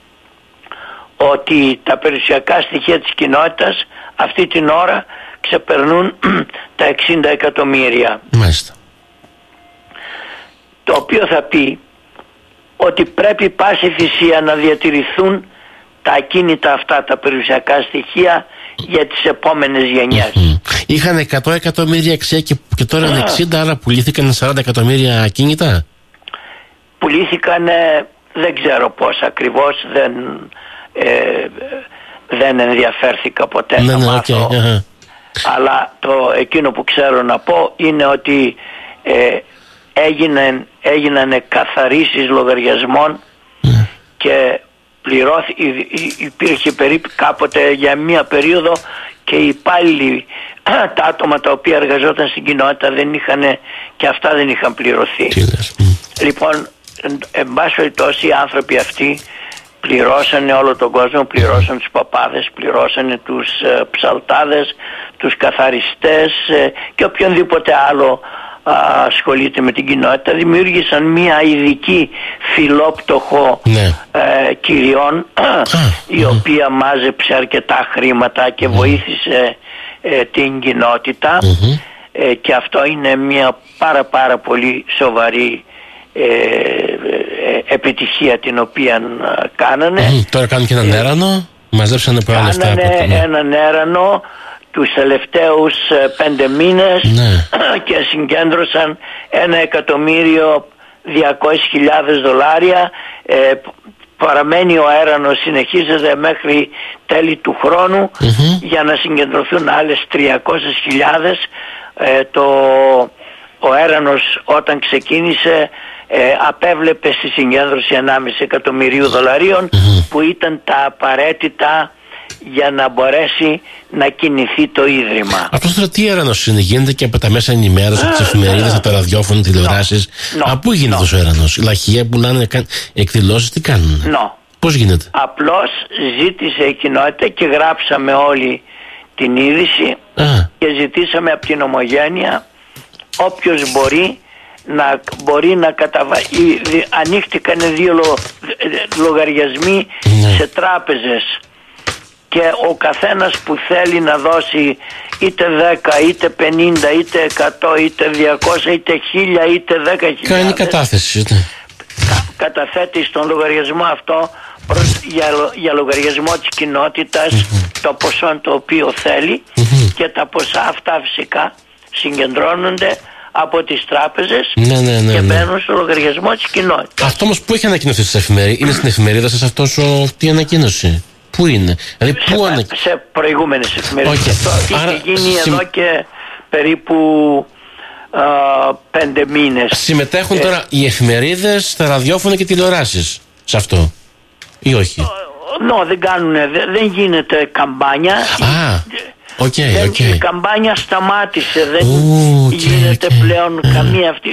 ότι τα περιουσιακά στοιχεία της κοινότητας αυτή την ώρα ξεπερνούν τα 60 εκατομμύρια. Μάλιστα. Το οποίο θα πει ότι πρέπει πάση θυσία να διατηρηθούν τα ακίνητα αυτά, τα περιουσιακά στοιχεία, για τις επόμενες γενιές. Είχαν 100 εκατομμύρια αξία και τώρα είναι 60, άρα πουλήθηκαν 40 εκατομμύρια ακίνητα. Πουλήθηκαν, δεν ξέρω πώς ακριβώς, δεν ενδιαφέρθηκα ποτέ να μάθω. Αλλά εκείνο που ξέρω να πω είναι ότι έγιναν καθαρίσεις λογαριασμών και υπήρχε περίπου κάποτε για μία περίοδο και οι υπάλληλοι, τα άτομα τα οποία εργαζόταν στην κοινότητα, και αυτά δεν είχαν πληρωθεί. Λοιπόν, εν πάση περιπτώσει, οι άνθρωποι αυτοί πληρώσανε όλο τον κόσμο, πληρώσανε τους παπάδες, πληρώσανε τους ψαλτάδες, τους καθαριστές και οποιονδήποτε άλλο ασχολείται με την κοινότητα. Δημιούργησαν μια ειδική φιλόπτωχο κυριών, η οποία μάζεψε αρκετά χρήματα και βοήθησε την κοινότητα, και αυτό είναι μια πάρα πολύ σοβαρή επιτυχία την οποία κάνανε. Τώρα κάνουν και έναν έρανο, μαζέψανε πολλά λεφτά. Κάνανε έναν έρανο τους τελευταίους 5 μήνες, και συγκέντρωσαν $1.200.000. Παραμένει ο έρανος, συνεχίζεται μέχρι τέλη του χρόνου, για να συγκεντρωθούν άλλες 300.000. Ο έρανος όταν ξεκίνησε απέβλεπε στη συγκέντρωση $1,5 εκατομμυρίου, που ήταν τα απαραίτητα για να μπορέσει να κινηθεί το Ίδρυμα. Αυτό τώρα τι έρανος είναι? Γίνεται και από τα μέσα ενημέρωσης, από τις εφημερίδες, από τα ραδιόφωνα, τηλεοράσεις? Από πού γίνεται τόσο έρανος? Λαχεία πουλάνε εκδηλώσεις, τι κάνουν? Πώς γίνεται? Απλώς ζήτησε η κοινότητα και γράψαμε όλη την είδηση και ζητήσαμε από την Ομογένεια όποιος μπορεί να καταβάλει. Ανοίχτηκαν 2 λογαριασμοί σε τράπεζες, και ο καθένας που θέλει να δώσει είτε 10 είτε 50 είτε 100 είτε 200 είτε 1000 είτε 10.000, κάνει κατάθεση, καταθέτει στον λογαριασμό αυτό για λογαριασμό της κοινότητας το ποσό το οποίο θέλει, και τα ποσά αυτά φυσικά συγκεντρώνονται από τις τράπεζες και μπαίνουν στο λογαριασμό της κοινότητας. Αυτό όμως που έχει ανακοινωθεί στις εφημερίδες? Είναι στην εφημερίδα σας αυτή η ανακοίνωση? Πού είναι? Δηλαδή, σε προηγούμενες εφημερίδες. Αυτό είχε γίνει εδώ και περίπου 5 μήνες. Συμμετέχουν τώρα οι εφημερίδες, τα ραδιόφωνα και τηλεοράσεις σε αυτό, ή όχι? Δεν κάνουν, δεν γίνεται καμπάνια. Η καμπάνια σταμάτησε, δεν γίνεται πλέον καμία αυτή.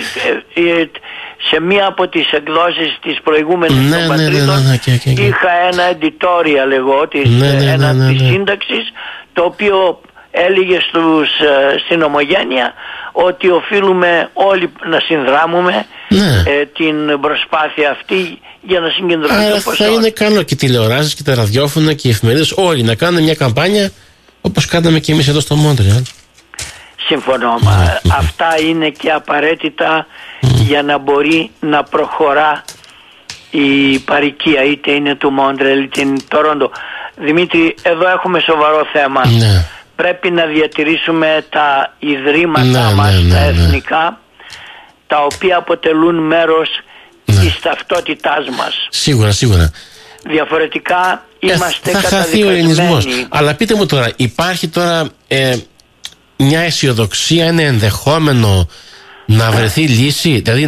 Σε μία από τις εκδόσεις της προηγούμενης των Πατρίδων είχα ένα editorial εγώ της σύνταξης, το οποίο έλεγε στην Ομογένεια ότι οφείλουμε όλοι να συνδράμουμε την προσπάθεια αυτή για να συγκεντρωθεί το ποσό. Θα είναι καλό και τηλεοράσεις και τα ραδιόφωνα και οι εφημερίδες όλοι να κάνουν μια καμπάνια όπως κάναμε και εμείς εδώ στο Μόντρεαλ. Συμφωνώ. Αυτά είναι και απαραίτητα για να μπορεί να προχωρά η παροικία, είτε είναι του Μόντρεαλ είτε είναι του Τορόντο. Δημήτρη, εδώ έχουμε σοβαρό θέμα. Πρέπει να διατηρήσουμε τα ιδρύματα μας, τα εθνικά, τα οποία αποτελούν μέρος της ταυτότητάς μας. Σίγουρα. Διαφορετικά είμαστε θα χαθεί ο ελληνισμός. Αλλά πείτε μου τώρα, υπάρχει τώρα μια αισιοδοξία, ένα ενδεχόμενο να βρεθεί λύση, δηλαδή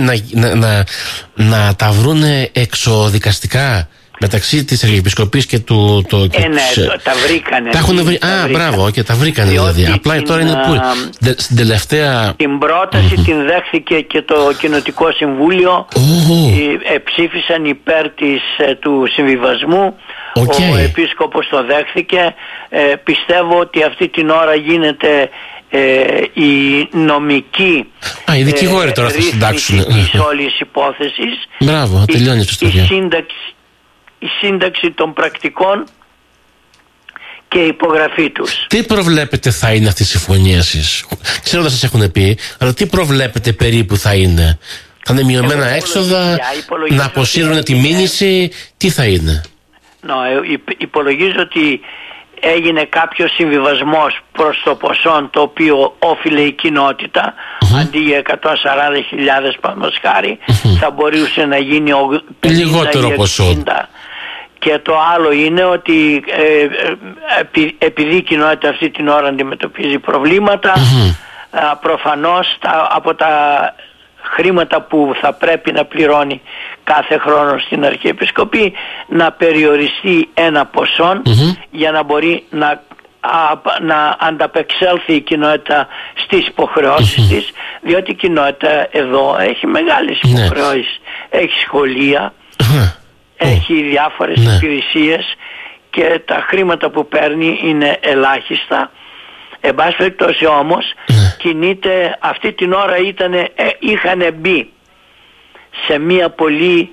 να τα βρούνε εξοδικαστικά μεταξύ της Αρχιεπισκοπής και του... τα βρήκανε. Τα έχουν βρει. Μπράβο, τα βρήκανε δηλαδή. Απλά τώρα είναι που στην τελευταία... Την πρόταση την δέχθηκε και το Κοινοτικό Συμβούλιο. Ψήφισαν υπέρ του συμβιβασμού. Ο Επίσκοπος το δέχθηκε. Πιστεύω ότι αυτή την ώρα γίνεται η νομική οι δικηγόροι τώρα θα συντάξουν της όλης υπόθεσης. Μπράβο, τελειώνει η ιστορία. Η σύνταξη των πρακτικών και η υπογραφή τους. Τι προβλέπετε θα είναι αυτή η συμφωνία εσείς? Ξέρω ότι σας έχουν πει, αλλά τι προβλέπετε περίπου θα είναι? Θα είναι μειωμένα έξοδα, να αποσύρουν τη μήνυση, τι θα είναι? Υπολογίζω ότι έγινε κάποιος συμβιβασμός προς το ποσό το οποίο όφιλε η κοινότητα. Αντί για 140.000 παραδείγματος χάρη, θα μπορούσε να γίνει 50 λιγότερο ποσό. Και το άλλο είναι ότι επειδή η κοινότητα αυτή την ώρα αντιμετωπίζει προβλήματα, προφανώς από τα χρήματα που θα πρέπει να πληρώνει κάθε χρόνο στην Αρχιεπισκοπή, να περιοριστεί ένα ποσό για να μπορεί να ανταπεξέλθει η κοινότητα στις υποχρεώσεις της, διότι η κοινότητα εδώ έχει μεγάλες υποχρεώσεις. Έχει σχολεία, έχει διάφορες υπηρεσίες και τα χρήματα που παίρνει είναι ελάχιστα. Εν πάση περιπτώσει όμως κινείται, αυτή την ώρα είχαν μπει σε μια πολύ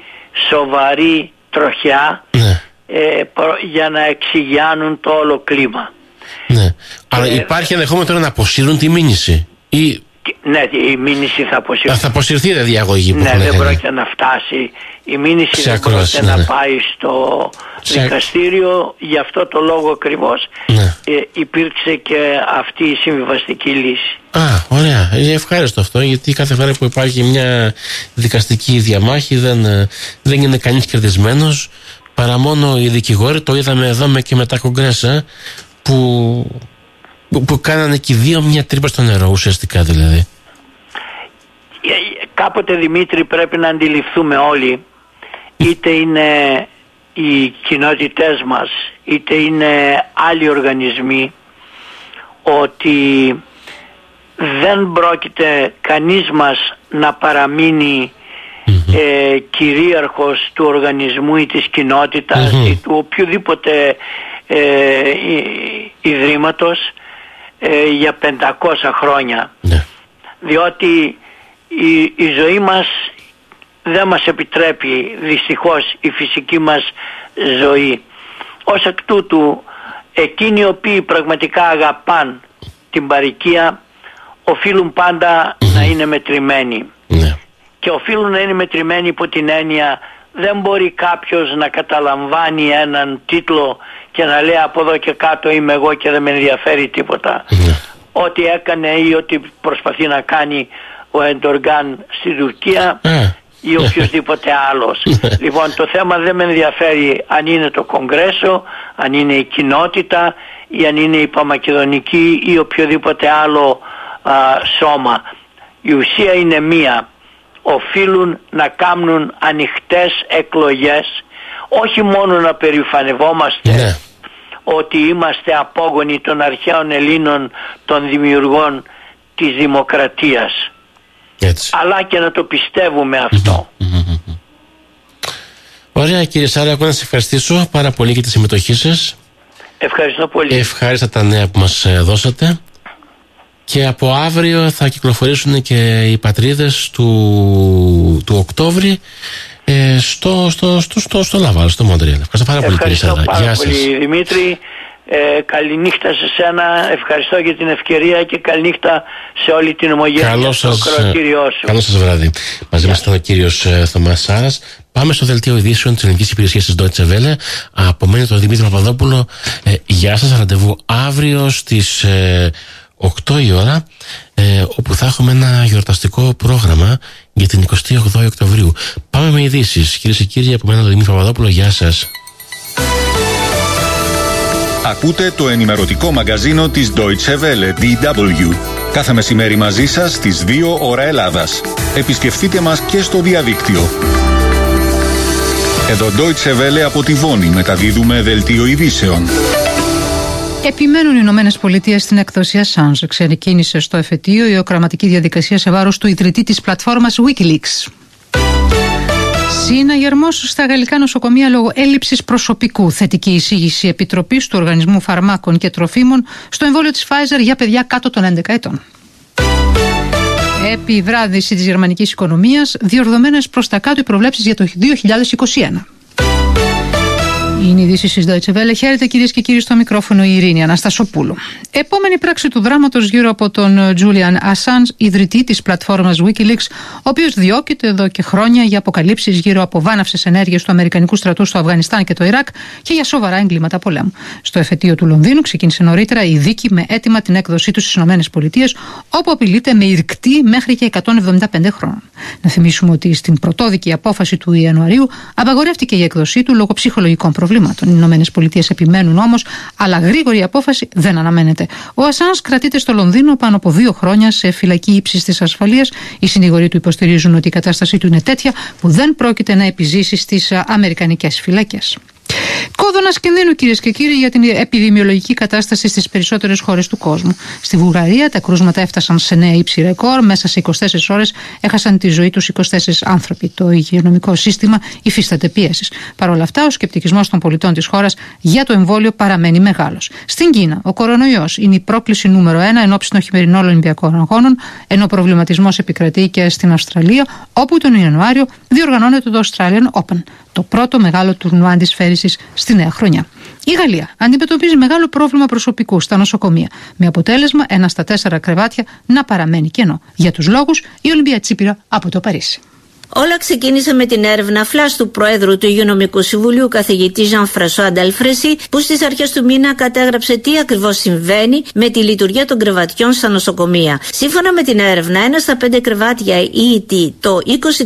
σοβαρή τροχιά για να εξηγιάνουν το όλο κλίμα. Ναι. Αλλά υπάρχει ενδεχόμενο τώρα να αποσύρουν τη μήνυση. Ναι, η μήνυση θα αποσυρθεί. Θα αποσυρθεί η διαγωγή που δεν πρόκειται να φτάσει. Η μήνυση δεν πρόκειται να πάει στο δικαστήριο. Γι' αυτό το λόγο ακριβώς υπήρξε και αυτή η συμβιβαστική λύση. Ωραία. Ευχάριστο αυτό, γιατί κάθε φορά που υπάρχει μια δικαστική διαμάχη δεν είναι κανείς κερδισμένος, παρά μόνο οι δικηγόροι. Το είδαμε εδώ και με τα κογκρέσα που κάνανε και οι δύο μια τρύπα στο νερό, ουσιαστικά δηλαδή. Κάποτε, Δημήτρη, πρέπει να αντιληφθούμε όλοι, είτε είναι οι κοινότητές μας είτε είναι άλλοι οργανισμοί, ότι δεν πρόκειται κανείς μας να παραμείνει κυρίαρχος του οργανισμού ή της κοινότητας ή του οποιοδήποτε ιδρύματος για 500 χρόνια. Διότι η ζωή μας δεν μας επιτρέπει, δυστυχώς, η φυσική μας ζωή. Ως εκ τούτου, εκείνοι οι οποίοι πραγματικά αγαπάν την παροικία οφείλουν πάντα να είναι μετρημένοι. Και οφείλουν να είναι μετρημένοι υπό την έννοια, δεν μπορεί κάποιος να καταλαμβάνει έναν τίτλο και να λέει από εδώ και κάτω είμαι εγώ και δεν με ενδιαφέρει τίποτα. Ό,τι έκανε ή ό,τι προσπαθεί να κάνει ο Ερντογάν στην Τουρκία ή οποιοδήποτε άλλος. Λοιπόν, το θέμα δεν με ενδιαφέρει αν είναι το Κογκρέσο, αν είναι η κοινότητα ή αν είναι η Παμακεδονική ή οποιοδήποτε άλλο σώμα. Η ουσία είναι μία. Οφείλουν να κάνουν ανοιχτές εκλογές, όχι μόνο να περηφανευόμαστε ότι είμαστε απόγονοι των αρχαίων Ελλήνων, των δημιουργών της δημοκρατίας, αλλά και να το πιστεύουμε αυτό. Ωραία, κύριε Σάρακο, να σας ευχαριστήσω πάρα πολύ για τη συμμετοχή σας. Ευχαριστώ πολύ. Ευχάριστα τα νέα που μας δώσατε. Και από αύριο θα κυκλοφορήσουν και οι πατρίδες του Οκτώβρη στο Λαβάλ, στο Μοντρέαλ. Ευχαριστώ πάρα πολύ, κύριε Σάρα. Πάρα πολύ, Δημήτρη. Καληνύχτα σε σένα. Ευχαριστώ για την ευκαιρία και καληνύχτα σε όλη την ομογένεια στο ακροατήριό σου. Καλό σας βράδυ. Μαζί μας ήταν ο κύριος Θωμάς Σάρας. Πάμε στο δελτίο ειδήσεων της Ελληνικής Υπηρεσίας της Deutsche Welle. Από μένα τον Δημήτρη Παπαδόπουλο. Γεια σας. Ραντεβού αύριο στις 8 η ώρα, όπου θα έχουμε ένα γιορταστικό πρόγραμμα για την 28η Οκτωβρίου. Πάμε με ειδήσεις. Κυρίες και κύριοι, από μένα τον Δημήτρη Παπαδόπουλο. Γεια σας. Ακούτε το ενημερωτικό μαγκαζίνο της Deutsche Welle, DW. Κάθε μεσημέρι μαζί σας στις 2 ώρα Ελλάδας. Επισκεφτείτε μας και στο διαδίκτυο. Εδώ Deutsche Welle από τη Βόνη μεταδίδουμε δελτίο ειδήσεων. Επιμένουν οι Ηνωμένες Πολιτείες στην έκδοση Assange. Ξεκίνησε στο εφετείο η οκραματική διαδικασία σε βάρος του ιδρυτή της πλατφόρμας WikiLeaks. Συναγερμός στα γαλλικά νοσοκομεία λόγω έλλειψης προσωπικού. Θετική εισήγηση Επιτροπής του Οργανισμού Φαρμάκων και Τροφίμων στο εμβόλιο της Pfizer για παιδιά κάτω των 11 ετών. Επιβράδυση της γερμανικής οικονομίας, διορδωμένες προς τα κάτω οι προβλέψεις για το 2021. Είναι η ειδήσεις της Deutsche Welle. Χαίρετε, κυρίες και κύριοι, στο μικρόφωνο η Ειρήνη Αναστασοπούλου. Επόμενη πράξη του δράματος γύρω από τον Julian Assange, ιδρυτή της πλατφόρμας WikiLeaks, ο οποίος διώκεται εδώ και χρόνια για αποκαλύψεις γύρω από βάναυσες ενέργειες του Αμερικανικού στρατού στο Αφγανιστάν και το Ιράκ και για σοβαρά εγκλήματα πολέμου. Στο εφετείο του Λονδίνου ξεκίνησε νωρίτερα η δίκη με έτοιμα την έκδοσή του στις ΗΠΑ, όπου απειλείται με ηρκτή μέχρι και 175 χρόνων. Να θυμίσουμε ότι στην πρωτόδικη απόφαση του Ιανουαρίου απαγορεύτηκε η έκδοσή του λόγω ψυχολογικών προβλημάτων. Οι Ηνωμένες Πολιτείες επιμένουν όμως, αλλά γρήγορη απόφαση δεν αναμένεται. Ο Ασάνζ κρατείται στο Λονδίνο πάνω από 2 χρόνια σε φυλακή ύψιστης ασφαλείας. Οι συνηγοροί του υποστηρίζουν ότι η κατάστασή του είναι τέτοια που δεν πρόκειται να επιζήσει στις αμερικανικές φυλακές. Κόδωνας κινδύνου, κυρίες και κύριοι, για την επιδημιολογική κατάσταση στις περισσότερες χώρες του κόσμου. Στη Βουλγαρία τα κρούσματα έφτασαν σε νέα ύψη ρεκόρ. Μέσα σε 24 ώρες έχασαν τη ζωή τους 24 άνθρωποι. Το υγειονομικό σύστημα υφίσταται πιέσεις. Παρ' όλα αυτά, ο σκεπτικισμός των πολιτών της χώρας για το εμβόλιο παραμένει μεγάλος. Στην Κίνα, ο κορονοϊός είναι η πρόκληση νούμερο 1 ενόψει των χειμερινών Ολυμπιακών Αγώνων, ενώ ο προβληματισμός επικρατεί και στην Αυστραλία, όπου τον Ιανουάριο διοργανώνεται το Australian Open, το πρώτο μεγάλο τουρνουά αντισφαίρισης στη νέα χρονιά. Η Γαλλία αντιμετωπίζει μεγάλο πρόβλημα προσωπικού στα νοσοκομεία, με αποτέλεσμα 1 στα 4 κρεβάτια να παραμένει κενό. Για τους λόγους, η Ολυμπία Τσίπηρα από το Παρίσι. Όλα ξεκίνησε με την έρευνα φλας του Προέδρου του Υγειονομικού Συμβουλίου, καθηγητή Jean-François Delfrécy, που στις αρχές του μήνα κατέγραψε τι ακριβώς συμβαίνει με τη λειτουργία των κρεβατιών στα νοσοκομεία. Σύμφωνα με την έρευνα, 1 στα 5 κρεβάτια ή το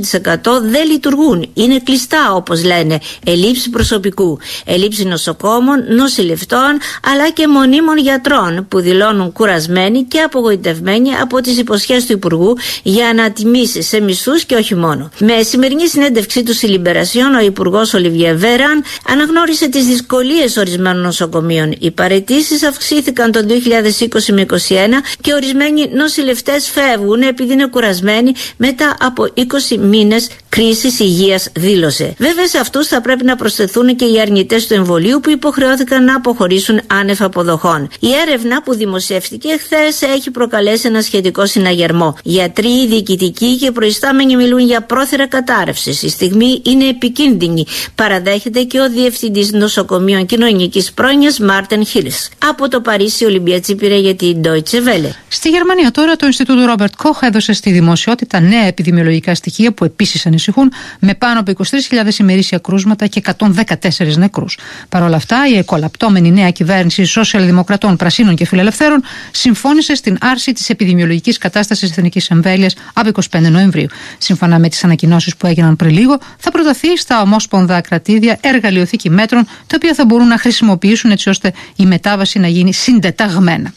20% δεν λειτουργούν. Είναι κλειστά, όπως λένε. Ελλείψη προσωπικού, ελλείψη νοσοκόμων, νοσηλευτών, αλλά και μονίμων γιατρών, που δηλώνουν κουρασμένοι και απογοητευμένοι από τις υποσχέσεις του Υπουργού για ανατιμήσεις σε μισθούς και όχι μόνο. Με σημερινή συνέντευξή του στη Λιμπερασιόν, ο Υπουργός Ολιβιέ Βέραν αναγνώρισε τις δυσκολίες ορισμένων νοσοκομείων. Οι παραιτήσεις αυξήθηκαν το 2020 με 2021 και ορισμένοι νοσηλευτές φεύγουν επειδή είναι κουρασμένοι μετά από 20 μήνες κρίσης υγείας, δήλωσε. Βέβαια, σε αυτούς θα πρέπει να προσθεθούν και οι αρνητές του εμβολίου που υποχρεώθηκαν να αποχωρήσουν άνευ αποδοχών. Η έρευνα που δημοσιεύτηκε χθες έχει προκαλέσει ένα σχετικό συναγερμό. Γιατροί, διοικητικοί και προϊστάμενοι μιλούν για πρόθυρα κατάρρευσης. Η στιγμή είναι επικίνδυνη, παραδέχεται και ο Διευθυντής Νοσοκομείων Κοινωνικής Πρόνοιας Μάρτεν Χίλς. Από το Παρίσι, Ολυμπία Τσίπηρα για την Deutsche Welle. Στη Γερμανία τώρα το Ινστιτούτο Ρόμπερτ Κοχ έδωσε στη δημοσιότητα νέα επιδημιολογικά στοιχεία που επίσης ανησυχούν, με πάνω από 23.000 ημερήσια κρούσματα και 114 νεκρούς. Παρ' όλα αυτά, η εκολαπτώμενη νέα κυβέρνηση Σοσιαλδημοκρατών, Πρασίνων και Φιλελευθέρων συμφώνησε στην άρση της επιδημιολογικής κατάστασης εθνικής εμβέλειας από 25 Νοεμβρίου. Σύμφωνα με τις ανακοινώσεις που έγιναν πριν λίγο, θα προταθεί στα ομόσπονδα κρατήδια εργαλειοθήκη μέτρων, τα οποία θα μπορούν να χρησιμοποιήσουν έτσι ώστε η μετάβαση να γίνει συντεταγμένα.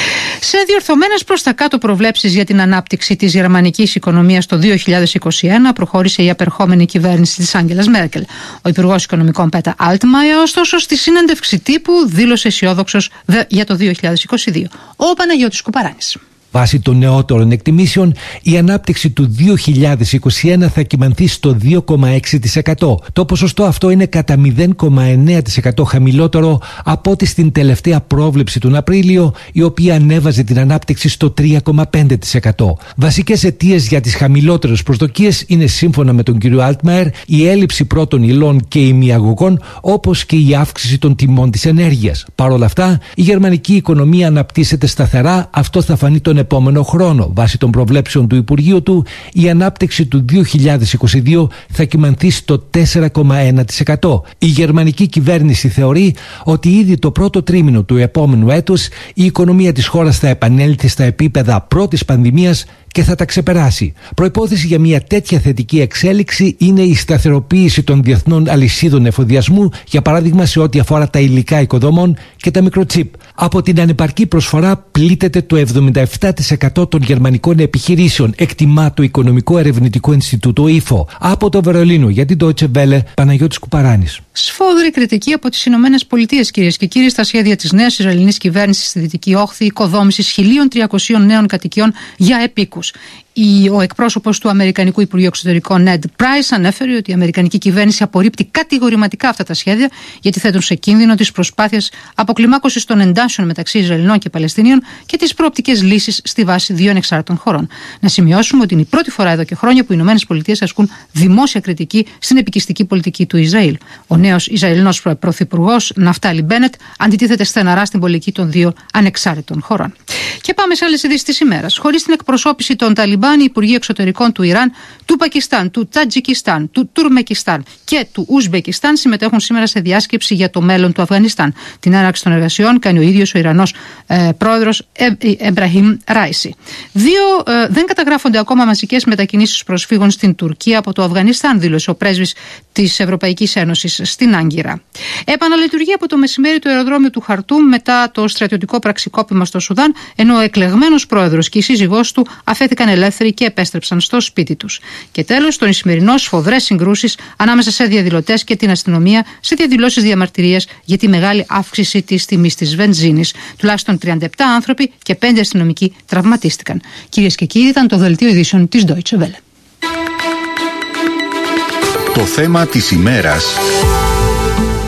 Σε διορθωμένες προς τα κάτω προβλέψεις για την ανάπτυξη της γερμανικής οικονομίας το 2021 προχώρησε η απερχόμενη κυβέρνηση της Άγγελας Μέρκελ. Ο Υπουργός Οικονομικών Πέτερ Altmaier, ωστόσο, στη συνέντευξη τύπου δήλωσε αισιόδοξος για το 2022. Ο Παναγιώτης Κουπαράνης. Βάσει των νεότερων εκτιμήσεων, η ανάπτυξη του 2021 θα κυμανθεί στο 2,6%. Το ποσοστό αυτό είναι κατά 0,9% χαμηλότερο από ό,τι στην τελευταία πρόβλεψη τον Απρίλιο, η οποία ανέβαζε την ανάπτυξη στο 3,5%. Βασικές αιτίες για τις χαμηλότερες προσδοκίες είναι, σύμφωνα με τον κύριο Altmaier, η έλλειψη πρώτων υλών και ημιαγωγών, όπως και η αύξηση των τιμών της ενέργειας. Παρ' όλα αυτά, η γερμανική οικονομία αναπτύσσεται σταθερά. Αυτό θα φανεί τον επόμενο χρόνο. Βάσει των προβλέψεων του Υπουργείου του, η ανάπτυξη του 2022 θα κυμανθεί στο 4,1%. Η γερμανική κυβέρνηση θεωρεί ότι ήδη το πρώτο τρίμηνο του επόμενου έτους η οικονομία της χώρας θα επανέλθει στα επίπεδα πρώτης πανδημίας και θα τα ξεπεράσει. Προϋπόθεση για μια τέτοια θετική εξέλιξη είναι η σταθεροποίηση των διεθνών αλυσίδων εφοδιασμού, για παράδειγμα σε ό,τι αφορά τα υλικά οικοδομών και τα μικροτσίπ. Από την ανεπαρκή προσφορά πλήττεται το 77% των γερμανικών επιχειρήσεων, εκτιμά το Οικονομικό Ερευνητικό Ινστιτούτο IFO. Από το Βερολίνο για την Deutsche Welle, Παναγιώτης Κουπαράνης. Σφόδρη κριτική από τις ΗΠΑ, κυρίες και κύριοι, στα σχέδια της νέας Ισραηλινής κυβέρνησης στη Δυτική Όχθη οικοδόμησης 1.300 νέων κατοικιών για επίκους. Ο εκπρόσωπος του Αμερικανικού Υπουργείου Εξωτερικών Ned Price ανέφερε ότι η Αμερικανική κυβέρνηση απορρίπτει κατηγορηματικά αυτά τα σχέδια, γιατί θέτουν σε κίνδυνο τις προσπάθειες αποκλιμάκωσης των εντάσεων μεταξύ Ισραηλινών και Παλαιστινίων και τις προοπτικές λύσεις στη βάση δύο ανεξάρτητων χωρών. Να σημειώσουμε ότι είναι η πρώτη φορά εδώ και χρόνια που οι ΗΠΑ ασκούν δημόσια κριτική στην επικιστική πολιτική του Ισραήλ. Ο νέος Ισραηλινός πρωθυπουργός Ναφτάλι Μπένετ αντιτίθεται στεναρά στην πολιτική των δύο ανεξάρτητων χωρών. Και πάμε σε άλλες ειδήσεις της ημέρας. Χωρίς την εκπροσώπηση των Ταλιμπάν, οι Υπουργοί Εξωτερικών του Ιράν, του Πακιστάν, του Τατζικιστάν, του Τουρμεκιστάν και του Ουσμπεκιστάν συμμετέχουν σήμερα σε διάσκεψη για το μέλλον του Αφγανιστάν. Την έναρξη των εργασιών κάνει ο ίδιος ο Ιρανός πρόεδρος Εμπραχήμ Ράισι. Δεν καταγράφονται ακόμα μαζικές μετακινήσεις προσφύγων στην Τουρκία από το Αφγανιστάν, δήλωσε ο πρέσβης της Ευρωπαϊκής Ένωσης στην Άγκυρα. Επαναλειτουργεί από το μεσημέρι το αεροδρόμιο του Χαρτούμ μετά το στρατιωτικό πραξικόπημα στο Σουδάν, ενώ ο εκλεγμένος πρόεδρος και η σύζυγός του αφέθηκαν ελεύθεροι και επέστρεψαν στο σπίτι τους. Και τέλος, τον Ισημερινό, σφοδρές συγκρούσεις ανάμεσα σε διαδηλωτές και την αστυνομία σε διαδηλώσεις διαμαρτυρίας για τη μεγάλη αύξηση της τιμής της βενζίνης. Τουλάχιστον 37 άνθρωποι και 5 αστυνομικοί τραυματίστηκαν. Κυρίες και κύριοι, ήταν το δελτίο ειδήσεων της Deutsche Welle. Το θέμα της ημέρας.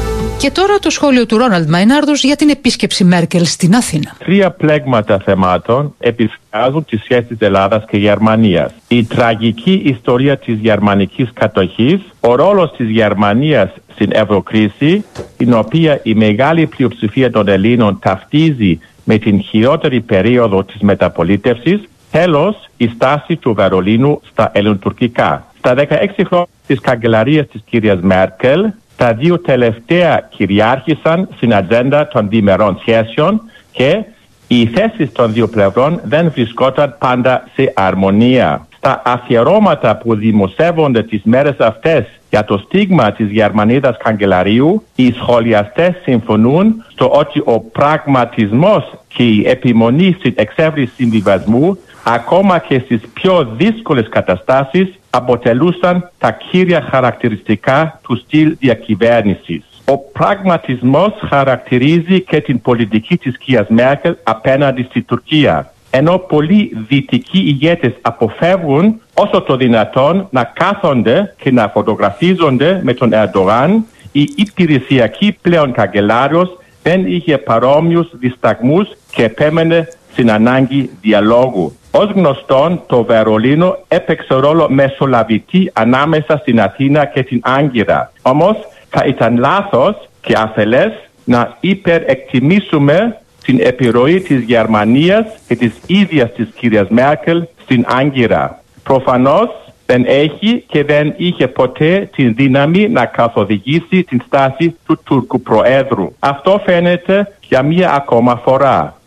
Και τώρα το σχόλιο του Ρόναλντ Μαϊνάρδος για την επίσκεψη Μέρκελ στην Αθήνα. 3 πλέγματα θεμάτων επισκιάζουν τις σχέσεις Ελλάδας και Γερμανίας. Η τραγική ιστορία της γερμανικής κατοχής, ο ρόλος της Γερμανίας στην ευρωκρίση, την οποία η μεγάλη πλειοψηφία των Ελλήνων ταυτίζει με την χειρότερη περίοδο της μεταπολίτευσης, τέλος η στάση του Βερολίνου στα ελληνοτουρκικά. Στα 16 χρόνια της καγκελαρίας της κυρίας Μέρκελ, τα 2 τελευταία κυριάρχησαν στην ατζέντα των διμερών σχέσεων και οι θέσεις των 2 πλευρών δεν βρισκόταν πάντα σε αρμονία. Στα αφιερώματα που δημοσιεύονται τις μέρες αυτές για το στίγμα της Γερμανίδας καγκελαρίου, οι σχολιαστές συμφωνούν στο ότι ο πραγματισμός και η επιμονή στην εξέβριση συμβιβασμού, ακόμα και στις πιο δύσκολες καταστάσεις, αποτελούσαν τα κύρια χαρακτηριστικά του στυλ διακυβέρνησης. Ο πραγματισμός χαρακτηρίζει και την πολιτική της κυρίας Μέρκελ απέναντι στη Τουρκία. Ενώ πολλοί δυτικοί ηγέτες αποφεύγουν όσο το δυνατόν να κάθονται και να φωτογραφίζονται με τον Ερντογάν, η υπηρεσιακή πλέον καγκελάριος δεν είχε παρόμοιους δισταγμούς και επέμενε στην ανάγκη διαλόγου. Ως γνωστόν, το Βερολίνο έπαιξε ρόλο μεσολαβητή ανάμεσα στην Αθήνα και την Άγκυρα. Όμως θα ήταν λάθος και αφελές να υπερεκτιμήσουμε την επιρροή της Γερμανίας και της ίδιας της κυρίας Μέρκελ στην Άγκυρα. Προφανώς δεν έχει και δεν είχε ποτέ την δύναμη να καθοδηγήσει την στάση του Τούρκου Προέδρου. Αυτό φαίνεται για μία ακόμα φορά.